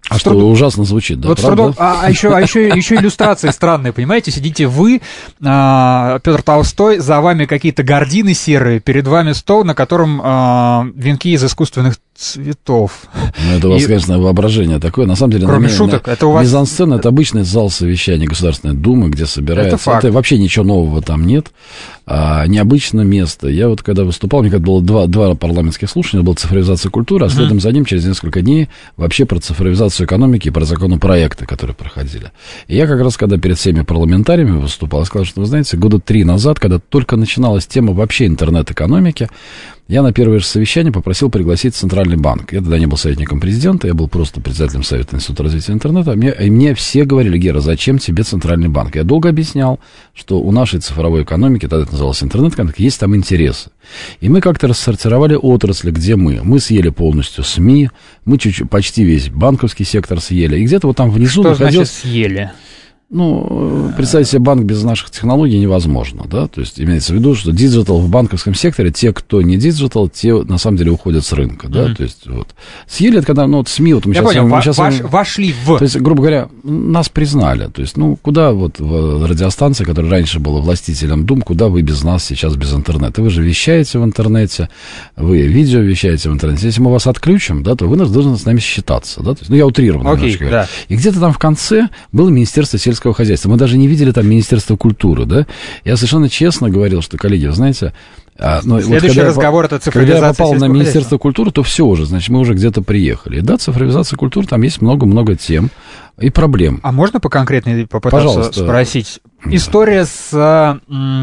Speaker 3: А что ужасно звучит, да?
Speaker 2: Вот трудом, а еще иллюстрации странные, понимаете? Сидите вы, Петр Толстой, за вами какие-то гардины серые, перед вами стол, на котором венки из искусственных цветов.
Speaker 3: Ну, это у вас, конечно, воображение такое. На самом деле,
Speaker 2: кроме шуток, это у вас...
Speaker 3: мизансцена — это обычный зал совещания Государственной Думы, где собирается...
Speaker 2: Это факт.
Speaker 3: Это вообще ничего нового там нет. Необычное место. Я вот когда выступал, мне когда было два парламентских слушания, была цифровизация культуры, а следом за ним через несколько дней вообще про цифровизацию экономики и про законопроекты, которые проходили. И я как раз, когда перед всеми парламентариями выступал, я сказал, что, вы знаете, года 3 назад, когда только начиналась тема вообще интернет-экономики, я на первое же совещание попросил пригласить Центральный банк. Я тогда не был советником президента, я был просто председателем Совета Института развития интернета. И мне все говорили: Гера, зачем тебе Центральный банк? Я долго объяснял, что у нашей цифровой экономики, тогда это называлось интернет-экономика, есть там интересы. И мы как-то рассортировали отрасли, где мы. Мы съели полностью СМИ, мы чуть-чуть, почти весь банковский сектор съели. И где-то вот там внизу
Speaker 2: что находилось... значит съели?
Speaker 3: Ну, представить себе банк без наших технологий невозможно, да, то есть имеется в виду, что диджитал в банковском секторе, те, кто не диджитал, те на самом деле уходят с рынка, да, то есть вот. Съели это когда, ну, вот СМИ, вот мы сейчас...
Speaker 2: вошли в...
Speaker 3: То есть, грубо говоря, нас признали, то есть, ну, куда вот радиостанция, которая раньше была властителем дум, куда вы без нас сейчас, без интернета? Вы же вещаете в интернете, вы видео вещаете в интернете. Если мы вас отключим, да, то вы должны с нами считаться, да, то есть, ну, я утрированно немножко говорю. Да. И где-то там в конце было Министерство сельского хозяйства. Мы даже не видели там Министерство культуры, да. Я совершенно честно говорил, что, коллеги, вы знаете...
Speaker 2: Следующий вот разговор — это цифровизация.
Speaker 3: Когда я попал на Министерство культуры, то все уже, значит, мы уже где-то приехали. И да, цифровизация культуры, там есть много-много тем и проблем.
Speaker 2: А можно поконкретнее попытаться спросить? История с...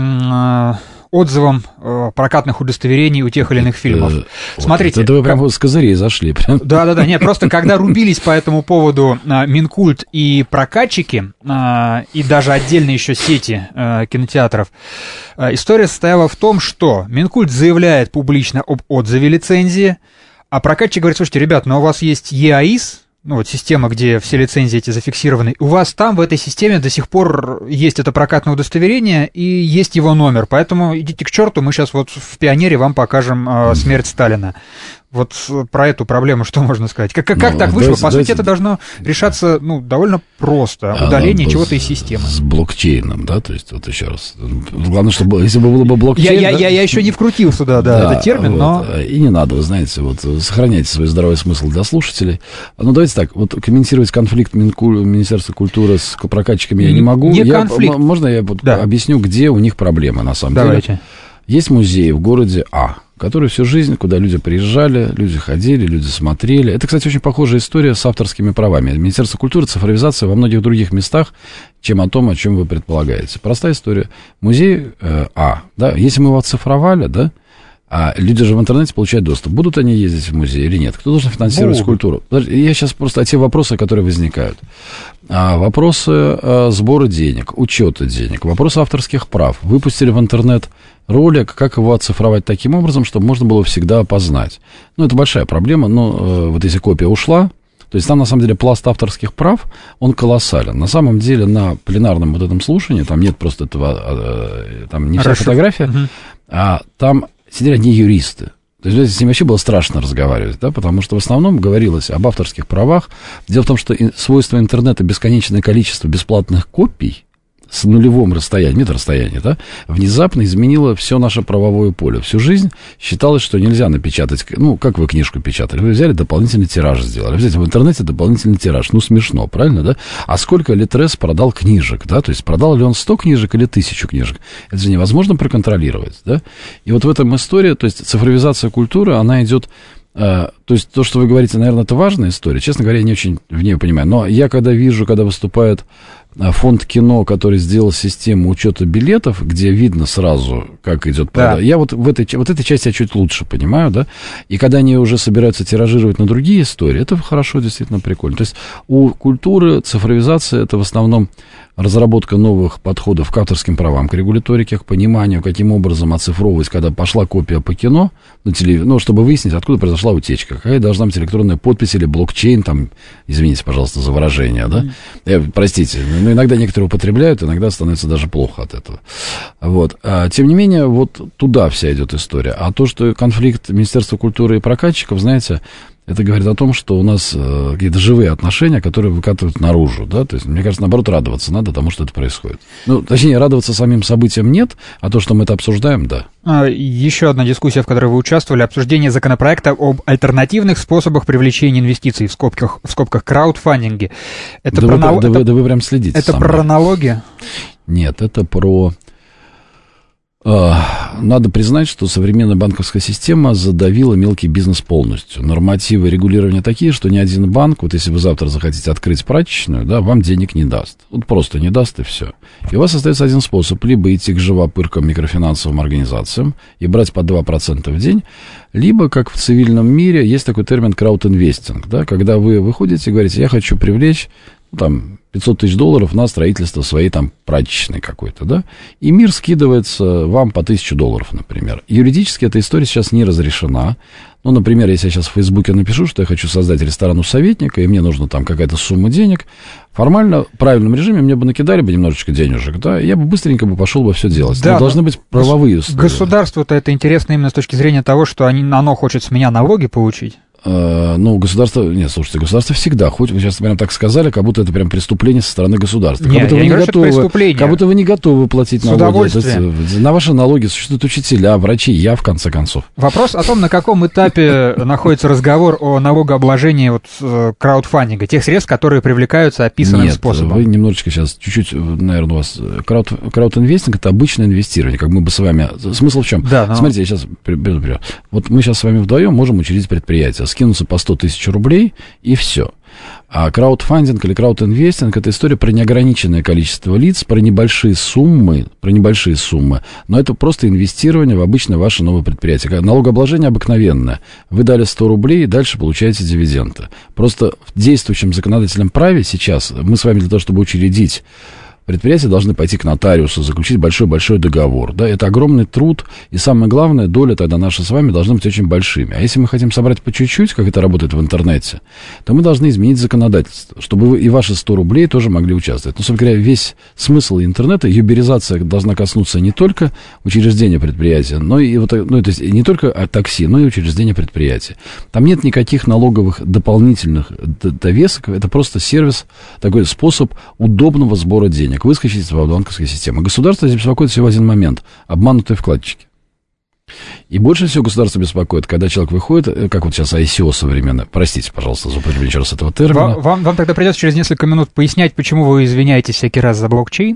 Speaker 2: отзывом прокатных удостоверений у тех или иных фильмов.
Speaker 3: Смотрите. Это вы прям с козырей зашли.
Speaker 2: Да. Нет, просто когда рубились по этому поводу Минкульт и прокатчики, и даже отдельные еще сети кинотеатров, история состояла в том, что Минкульт заявляет публично об отзыве лицензии, а прокатчик говорит: слушайте, ребят, но у вас есть ЕАИС, ну вот система, где все лицензии эти зафиксированы, у вас там в этой системе до сих пор есть это прокатное удостоверение и есть его номер, поэтому идите к черту, мы сейчас вот в «Пионере» вам покажем смерть Сталина. Вот про эту проблему что можно сказать? Как так вышло? По сути, это должно решаться, ну, довольно просто. Удаление чего-то из системы.
Speaker 3: С блокчейном, да? То есть, вот еще раз. Главное, чтобы, если бы было бы блокчейн...
Speaker 2: Я еще не вкрутил сюда, этот термин,
Speaker 3: вот, но... И не надо, вы знаете, вот, сохраняйте свой здравый смысл для слушателей. Ну, давайте так, вот комментировать конфликт Министерства культуры с прокатчиками я не могу.
Speaker 2: Не конфликт.
Speaker 3: Можно я объясню, где у них проблемы, на самом деле? Есть музей в городе который всю жизнь, куда люди приезжали, люди ходили, люди смотрели. Это, кстати, очень похожая история с авторскими правами. Министерство культуры, цифровизация во многих других местах, чем о том, о чем вы предполагаете. Простая история. Музей да, если мы его оцифровали, да, а люди же в интернете получают доступ. Будут они ездить в музей или нет? Кто должен финансировать культуру? Я сейчас просто о те вопросы, которые возникают. Вопросы сбора денег, учета денег, вопросы авторских прав. Выпустили в интернет ролик, как его оцифровать таким образом, чтобы можно было всегда опознать. Ну, это большая проблема, но вот если копия ушла, то есть там, на самом деле, пласт авторских прав, он колоссален. На самом деле, на пленарном вот этом слушании, там нет просто этого, там не вся фотография, а там сидели одни юристы. То есть с ним вообще было страшно разговаривать, да, потому что в основном говорилось об авторских правах. Дело в том, что свойство интернета — бесконечное количество бесплатных копий с нулевым расстоянием, метарасстояние, да, внезапно изменило все наше правовое поле. Всю жизнь считалось, что нельзя напечатать, ну, как вы книжку печатали, вы взяли дополнительный тираж сделали, взять в интернете дополнительный тираж, ну, смешно, правильно, да? А сколько Литрес продал книжек, да, то есть продал ли он 100 книжек или 1000 книжек? Это же невозможно проконтролировать, да? И вот в этом истории, то есть цифровизация культуры, она идет... То есть то, что вы говорите, наверное, это важная история. Честно говоря, я не очень в нее понимаю. Но я когда вижу, когда выступает фонд кино, который сделал систему учета билетов, где видно сразу, как идет продажа. Да. Я вот этой части я чуть лучше понимаю, да. И когда они уже собираются тиражировать на другие истории, это хорошо, действительно прикольно. То есть у культуры цифровизация — это в основном разработка новых подходов к авторским правам, к регуляторике, к пониманию, каким образом оцифровывать, когда пошла копия по кино, чтобы выяснить, откуда произошла утечка, какая должна быть электронная подпись или блокчейн, там, извините, пожалуйста, за выражение, да, простите, но иногда некоторые употребляют, иногда становится даже плохо от этого. Вот. Тем не менее, менее, вот туда вся идет история. А то, что конфликт Министерства культуры и прокатчиков, знаете, это говорит о том, что у нас какие-то живые отношения, которые выкатывают наружу, да, то есть, мне кажется, наоборот, радоваться надо тому, что это происходит. Ну, точнее, радоваться самим событиям нет, а то, что мы это обсуждаем, да.
Speaker 2: Еще одна дискуссия, в которой вы участвовали, обсуждение законопроекта об альтернативных способах привлечения инвестиций, в скобках краудфандинге. Это
Speaker 3: вы прям следите.
Speaker 2: Это про налоги?
Speaker 3: Нет, это про... Надо признать, что современная банковская система задавила мелкий бизнес полностью. Нормативы регулирования такие, что ни один банк, вот если вы завтра захотите открыть прачечную, да, вам денег не даст. Вот просто не даст, и все. И у вас остается один способ: либо идти к живопыркам микрофинансовым организациям и брать по 2% в день, либо, как в цивильном мире, есть такой термин краудинвестинг, да, когда вы выходите и говорите: я хочу привлечь там $500 тысяч на строительство своей там прачечной какой-то, да, и мир скидывается вам по $1000, например. Юридически эта история сейчас не разрешена. Ну, например, если я сейчас в Фейсбуке напишу, что я хочу создать ресторан у советника, и мне нужна там какая-то сумма денег, формально, в правильном режиме мне бы накидали бы немножечко денежек, да, и я бы быстренько пошел бы все делать. Да, но должны быть правовые условия.
Speaker 2: Государству-то это интересно именно с точки зрения того, что оно хочет с меня налоги получить.
Speaker 3: Ну, государство... Нет, слушайте, государство всегда, хоть вы сейчас прям так сказали, как будто это прям преступление со стороны государства.
Speaker 2: Нет,
Speaker 3: как будто
Speaker 2: я не говорю, что это преступление.
Speaker 3: Как будто вы не готовы платить налоги.
Speaker 2: С удовольствием.
Speaker 3: На ваши налоги существуют учителя, врачи, я, в конце концов.
Speaker 2: Вопрос о том, на каком этапе находится разговор о налогообложении вот краудфандинга, тех средств, которые привлекаются описанным способом.
Speaker 3: Вы немножечко сейчас, чуть-чуть, наверное, у вас... Краудинвестинг — это обычное инвестирование, как мы бы с вами... Смысл в чем? Да, смотрите, я сейчас приведу пример. Вот мы сейчас с вами вдвоем можем учредить предприятие, скинуться по 100 тысяч рублей, и все. А краудфандинг или краудинвестинг — это история про неограниченное количество лиц, про небольшие суммы, но это просто инвестирование в обычное ваше новое предприятие. Налогообложение обыкновенное. Вы дали 100 рублей, и дальше получаете дивиденды. Просто в действующем законодательном праве сейчас мы с вами для того, чтобы учредить предприятия, должны пойти к нотариусу, заключить большой-большой договор. Да? Это огромный труд, и самое главное, доля тогда наша с вами должны быть очень большими. А если мы хотим собрать по чуть-чуть, как это работает в интернете, то мы должны изменить законодательство, чтобы вы и ваши 100 рублей тоже могли участвовать. Ну, собственно говоря, весь смысл интернета, юберизация должна коснуться не только учреждения предприятия, но и вот, ну, то есть не только такси, но и учреждения предприятия. Там нет никаких налоговых дополнительных довесок, это просто сервис, такой способ удобного сбора денег. Выскочить из банковской системы. Государство здесь беспокоит всего один момент: обманутые вкладчики. И больше всего государство беспокоит, когда человек выходит, как вот сейчас ICO современное. Простите, пожалуйста, за употребление еще раз этого термина.
Speaker 2: Вам тогда придется через несколько минут пояснять, почему вы извиняетесь всякий раз за блокчейн?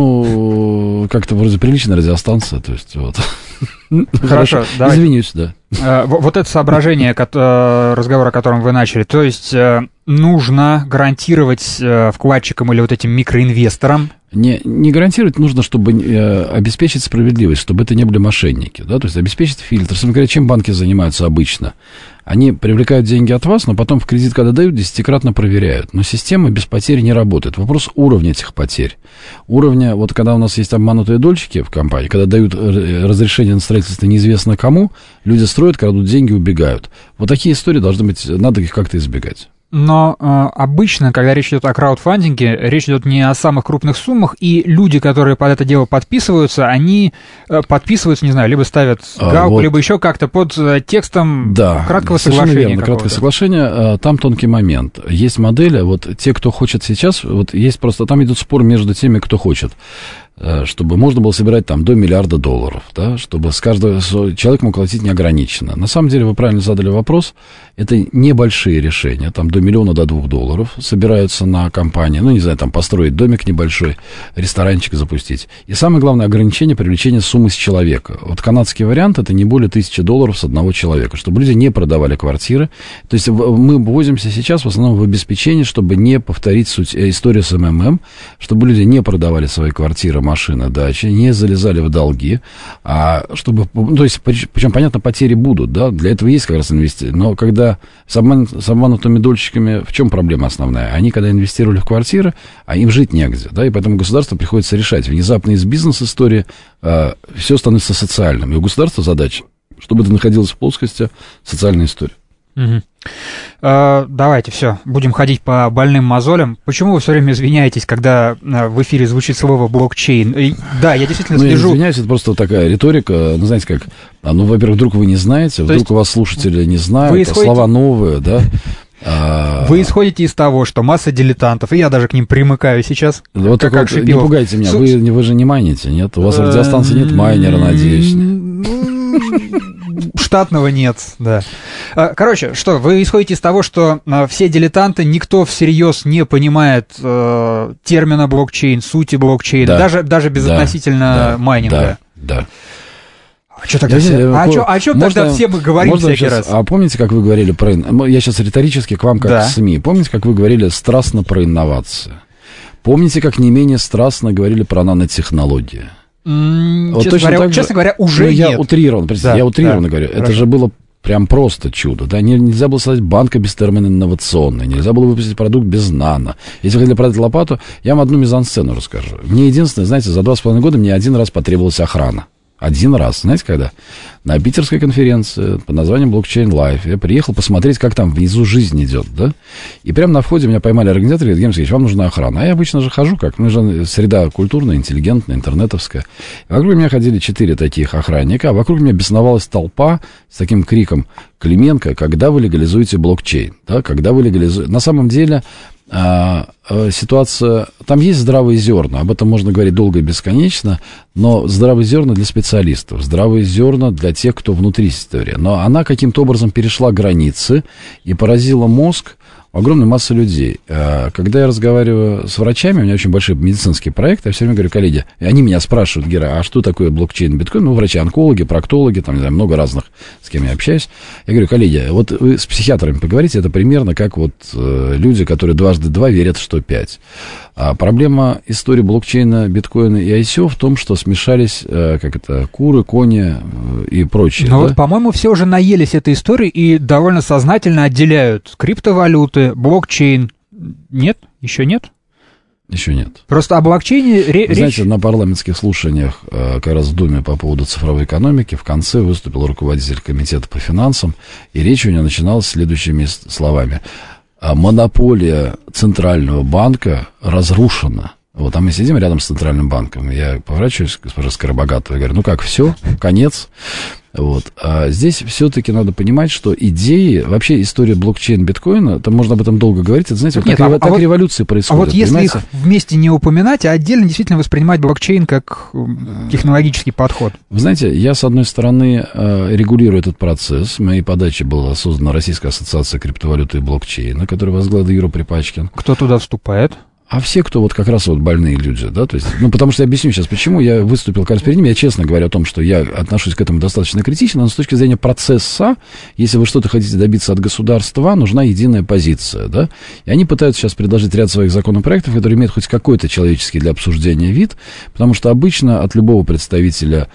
Speaker 3: Ну, как-то вроде приличная радиостанция, то есть вот.
Speaker 2: Хорошо,
Speaker 3: давайте. Извинюсь, да.
Speaker 2: Вот это соображение, разговор, о котором вы начали, то есть нужно гарантировать вкладчикам или вот этим микроинвесторам?
Speaker 3: Не гарантировать, нужно, чтобы обеспечить справедливость, чтобы это не были мошенники, да, то есть обеспечить фильтр. Собственно говоря, чем банки занимаются обычно? Они привлекают деньги от вас, но потом в кредит, когда дают, 10-кратно проверяют. Но система без потерь не работает. Вопрос уровня этих потерь. Уровня, вот когда у нас есть обманутые дольщики в компании, когда дают разрешение на строительство неизвестно кому, люди строят, крадут деньги, убегают. Вот такие истории должны быть, надо их как-то избегать.
Speaker 2: Но обычно, когда речь идет о краудфандинге, речь идет не о самых крупных суммах, и люди, которые под это дело подписываются, они подписываются, не знаю, либо ставят галку, вот, либо еще как-то под текстом краткого соглашения. Верно,
Speaker 3: краткое соглашение, там тонкий момент. Есть модели, вот те, кто хочет сейчас, вот есть просто, там идет спор между теми, кто хочет, чтобы можно было собирать там до $1 миллиарда, да, чтобы с каждого человека мог платить неограниченно. На самом деле, вы правильно задали вопрос, это небольшие решения, там до $1 миллиона, до $2 собираются на компании, ну, не знаю, там построить домик небольшой, ресторанчик запустить. И самое главное, ограничение привлечения суммы с человека. Вот канадский вариант, это не более $1000 с одного человека, чтобы люди не продавали квартиры. То есть мы возимся сейчас в основном в обеспечении, чтобы не повторить историю с МММ, чтобы люди не продавали свои квартиры, машины, дачи, не залезали в долги, а чтобы, ну, то есть, причем, понятно, потери будут, да, для этого есть как раз инвестиции, но когда с обманутыми дольщиками, в чем проблема основная? Они, когда инвестировали в квартиры, а им жить негде, да, и поэтому государству приходится решать. Внезапно из бизнес-истории все становится социальным, и у государства задача, чтобы это находилось в плоскости социальной истории.
Speaker 2: Давайте, все, будем ходить по больным мозолям. Почему вы все время извиняетесь, когда в эфире звучит слово блокчейн? Да, я действительно слежу.
Speaker 3: Я извиняюсь, это просто такая риторика. Ну, знаете как, во-первых, вдруг вы не знаете, вдруг у вас слушатели не знают, слова новые, да?
Speaker 2: Вы исходите из того, что масса дилетантов, и я даже к ним примыкаю сейчас.
Speaker 3: Вот так вот, не пугайте меня, вы же не майните, нет? У вас радиостанции нет майнера, надеюсь.
Speaker 2: Штатного нет, да. Короче, что, вы исходите из того, что все дилетанты, никто всерьез не понимает термина блокчейн, сути блокчейна, да, даже безотносительно майнинга.
Speaker 3: Да.
Speaker 2: А что тогда о чем тогда все мы говорим всякий раз?
Speaker 3: А помните, как вы говорили про... Я сейчас риторически к вам, как к СМИ. Помните, как вы говорили страстно про инновации? Помните, как не менее страстно говорили про нанотехнологии?
Speaker 2: Честно говоря, уже нет.
Speaker 3: Я утрированно говорю. Это же было прям просто чудо. Да? Нельзя было создать банка без термина инновационный. Нельзя было выпустить продукт без нано. Если вы хотели продать лопату, я вам одну мизансцену расскажу. Мне единственное, знаете, за 2,5 года мне один раз потребовалась охрана. Один раз, знаете, когда? На питерской конференции под названием Blockchain Live. Я приехал посмотреть, как там внизу жизнь идет, да? И прямо на входе меня поймали организаторы и говорят: Евгений Сергеевич, вам нужна охрана. А я обычно же хожу как? Мы же среда культурная, интеллигентная, интернетовская. И вокруг меня ходили 4 таких охранника, а вокруг меня бесновалась толпа с таким криком: Клименко, когда вы легализуете блокчейн? Да? Когда вы легализуете... На самом деле... ситуация, там есть здравые зерна, об этом можно говорить долго и бесконечно, но здравые зерна для специалистов, здравые зерна для тех, кто внутри истории. Но она каким-то образом перешла границы и поразила мозг огромной массы людей. Когда я разговариваю с врачами, у меня очень большой медицинский проект, я все время говорю: коллеги, и они меня спрашивают: Гера, а что такое блокчейн, биткоин? Ну, врачи-онкологи, проктологи, там, не знаю, много разных, с кем я общаюсь. Я говорю: коллеги, вот вы с психиатрами поговорите, это примерно как вот люди, которые 2 × 2 верят, что 5. А проблема истории блокчейна, биткоина и ICO в том, что смешались, куры, кони и прочее.
Speaker 2: Но вот, по-моему, все уже наелись этой историей и довольно сознательно отделяют криптовалюты, блокчейн. Нет? Еще нет?
Speaker 3: Еще нет.
Speaker 2: Просто о блокчейне речь...
Speaker 3: Знаете, на парламентских слушаниях как раз в Думе по поводу цифровой экономики в конце выступил руководитель комитета по финансам, и речь у него начиналась следующими словами: монополия Центрального банка разрушена. Вот, а мы сидим рядом с Центральным банком. Я поворачиваюсь к госпоже Скоробогатовой и говорю: ну как, все, конец. Вот. А здесь все-таки надо понимать, что идеи, вообще история блокчейн, биткоина, там можно об этом долго говорить, это, знаете, вот так революции происходят.
Speaker 2: А вот если их вместе не упоминать, а отдельно действительно воспринимать блокчейн как технологический подход.
Speaker 3: Вы знаете, я, с одной стороны, регулирую этот процесс. В моей подаче была создана Российская ассоциация криптовалюты и блокчейна, которую возглавил Юра Припачкин.
Speaker 2: Кто туда вступает?
Speaker 3: А все, кто вот как раз вот больные люди, да, то есть, потому что я объясню сейчас, почему я выступил, кажется, перед ними, я честно говорю о том, что я отношусь к этому достаточно критично, но с точки зрения процесса, если вы что-то хотите добиться от государства, нужна единая позиция, да, и они пытаются сейчас предложить ряд своих законопроектов, которые имеют хоть какой-то человеческий для обсуждения вид, потому что обычно от любого представителя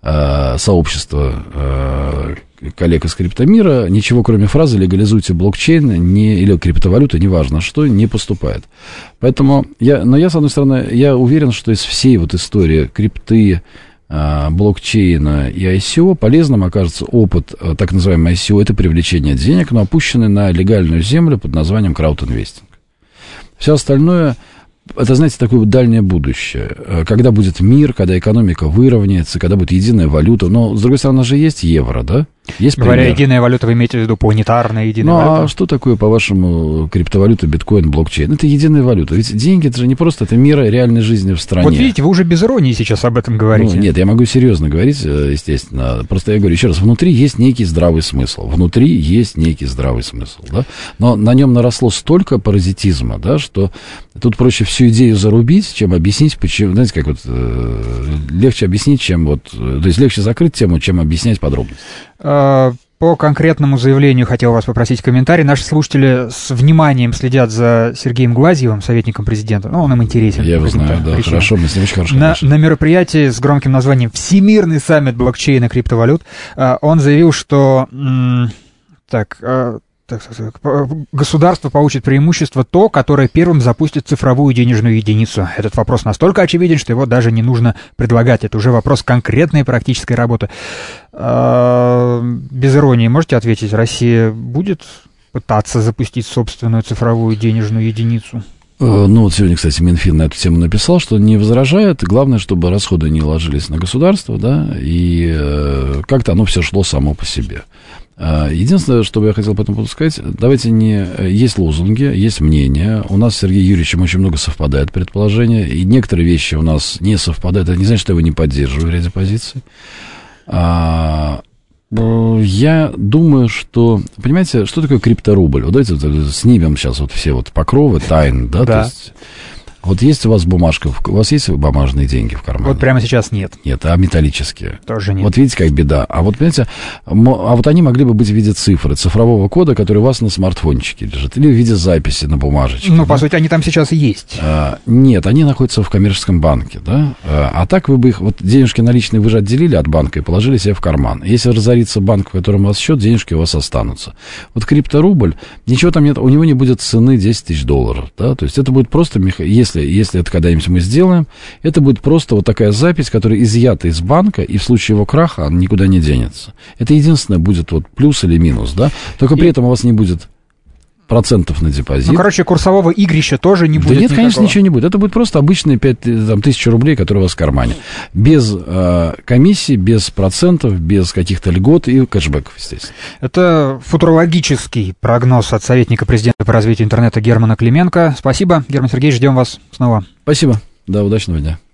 Speaker 3: сообщества коллег из криптомира ничего, кроме фразы «легализуйте блокчейн» или криптовалюту, неважно что, не поступает. Поэтому я, с одной стороны, я уверен, что из всей вот истории крипты, блокчейна и ICO полезным окажется опыт так называемой ICO, это привлечение денег, но опущенный на легальную землю под названием краудинвестинг. Все остальное... Это, знаете, такое вот дальнее будущее. Когда будет мир, когда экономика выровняется, когда будет единая валюта. Но, с другой стороны, у нас же есть евро, да? Есть
Speaker 2: Говоря единая валюта, вы имеете в виду планетарная единая валюта?
Speaker 3: Ну, а что такое, по-вашему, криптовалюта, биткоин, блокчейн? Это единая валюта. Ведь деньги, это же не просто, это мера реальной жизни в стране.
Speaker 2: Вот видите, вы уже без иронии сейчас об этом говорите.
Speaker 3: Нет, я могу серьезно говорить, естественно. Просто я говорю еще раз, внутри есть некий здравый смысл. Внутри есть некий здравый смысл, да? Но на нем наросло столько паразитизма, да, что тут проще всю идею зарубить, чем объяснить, почему, знаете, как вот легче объяснить, чем вот, то есть легче закрыть тему, чем объяснять подробности.
Speaker 2: По конкретному заявлению хотел вас попросить комментарий. Наши слушатели с вниманием следят за Сергеем Глазьевым, советником президента. Ну, он им интересен.
Speaker 3: Я его знаю, да, причинам. Хорошо, мы с ним очень хорошо
Speaker 2: на мероприятии с громким названием «Всемирный саммит блокчейна и криптовалют» он заявил, что... государство получит преимущество то, которое первым запустит цифровую денежную единицу. Этот вопрос настолько очевиден, что его даже не нужно предлагать. Это уже вопрос конкретной практической работы. Без иронии можете ответить, Россия будет пытаться запустить собственную цифровую денежную единицу?
Speaker 3: Ну, вот сегодня, кстати, Минфин на эту тему написал, что не возражает. Главное, чтобы расходы не ложились на государство, да, и как-то оно все шло само по себе. Единственное, что я хотел по этому поводу сказать, давайте не... Есть лозунги, есть мнения. У нас с Сергеем Юрьевичем очень много совпадает предположения, и некоторые вещи у нас не совпадают. Это не значит, что я его не поддерживаю в ряде позиций. Я думаю, что... Понимаете, что такое крипторубль? Вот давайте снимем сейчас вот все вот покровы тайн, да?
Speaker 2: Да.
Speaker 3: То есть, вот есть у вас бумажка, у вас есть бумажные деньги в кармане?
Speaker 2: Вот прямо сейчас нет.
Speaker 3: Нет, а металлические?
Speaker 2: Тоже нет.
Speaker 3: Вот видите, как беда. А вот, понимаете, а вот они могли бы быть в виде цифры, цифрового кода, который у вас на смартфончике лежит, или в виде записи на бумажечке.
Speaker 2: Ну,
Speaker 3: да?
Speaker 2: по сути, они там сейчас и есть.
Speaker 3: Нет, они находятся в коммерческом банке, да? А так вы бы их, вот денежки наличные вы же отделили от банка и положили себе в карман. Если разорится банк, в котором у вас счет, денежки у вас останутся. Вот крипторубль, ничего там нет, у него не будет цены $10 тысяч, да? То есть это будет просто, если это когда-нибудь мы сделаем, это будет просто вот такая запись, которая изъята из банка, и в случае его краха она никуда не денется. Это единственное будет вот плюс или минус, да? Только при этом у вас не будет процентов на депозит.
Speaker 2: Ну, короче, курсового игрища тоже не будет.
Speaker 3: Да нет,
Speaker 2: никакого.
Speaker 3: конечно, ничего не будет. Это будет просто обычные 5000 рублей, которые у вас в кармане. Без комиссий, без процентов, без каких-то льгот и кэшбэков, естественно.
Speaker 2: Это футурологический прогноз от советника президента по развитию интернета Германа Клименко. Спасибо, Герман Сергеевич, ждем вас снова.
Speaker 3: Спасибо. Да, удачного дня.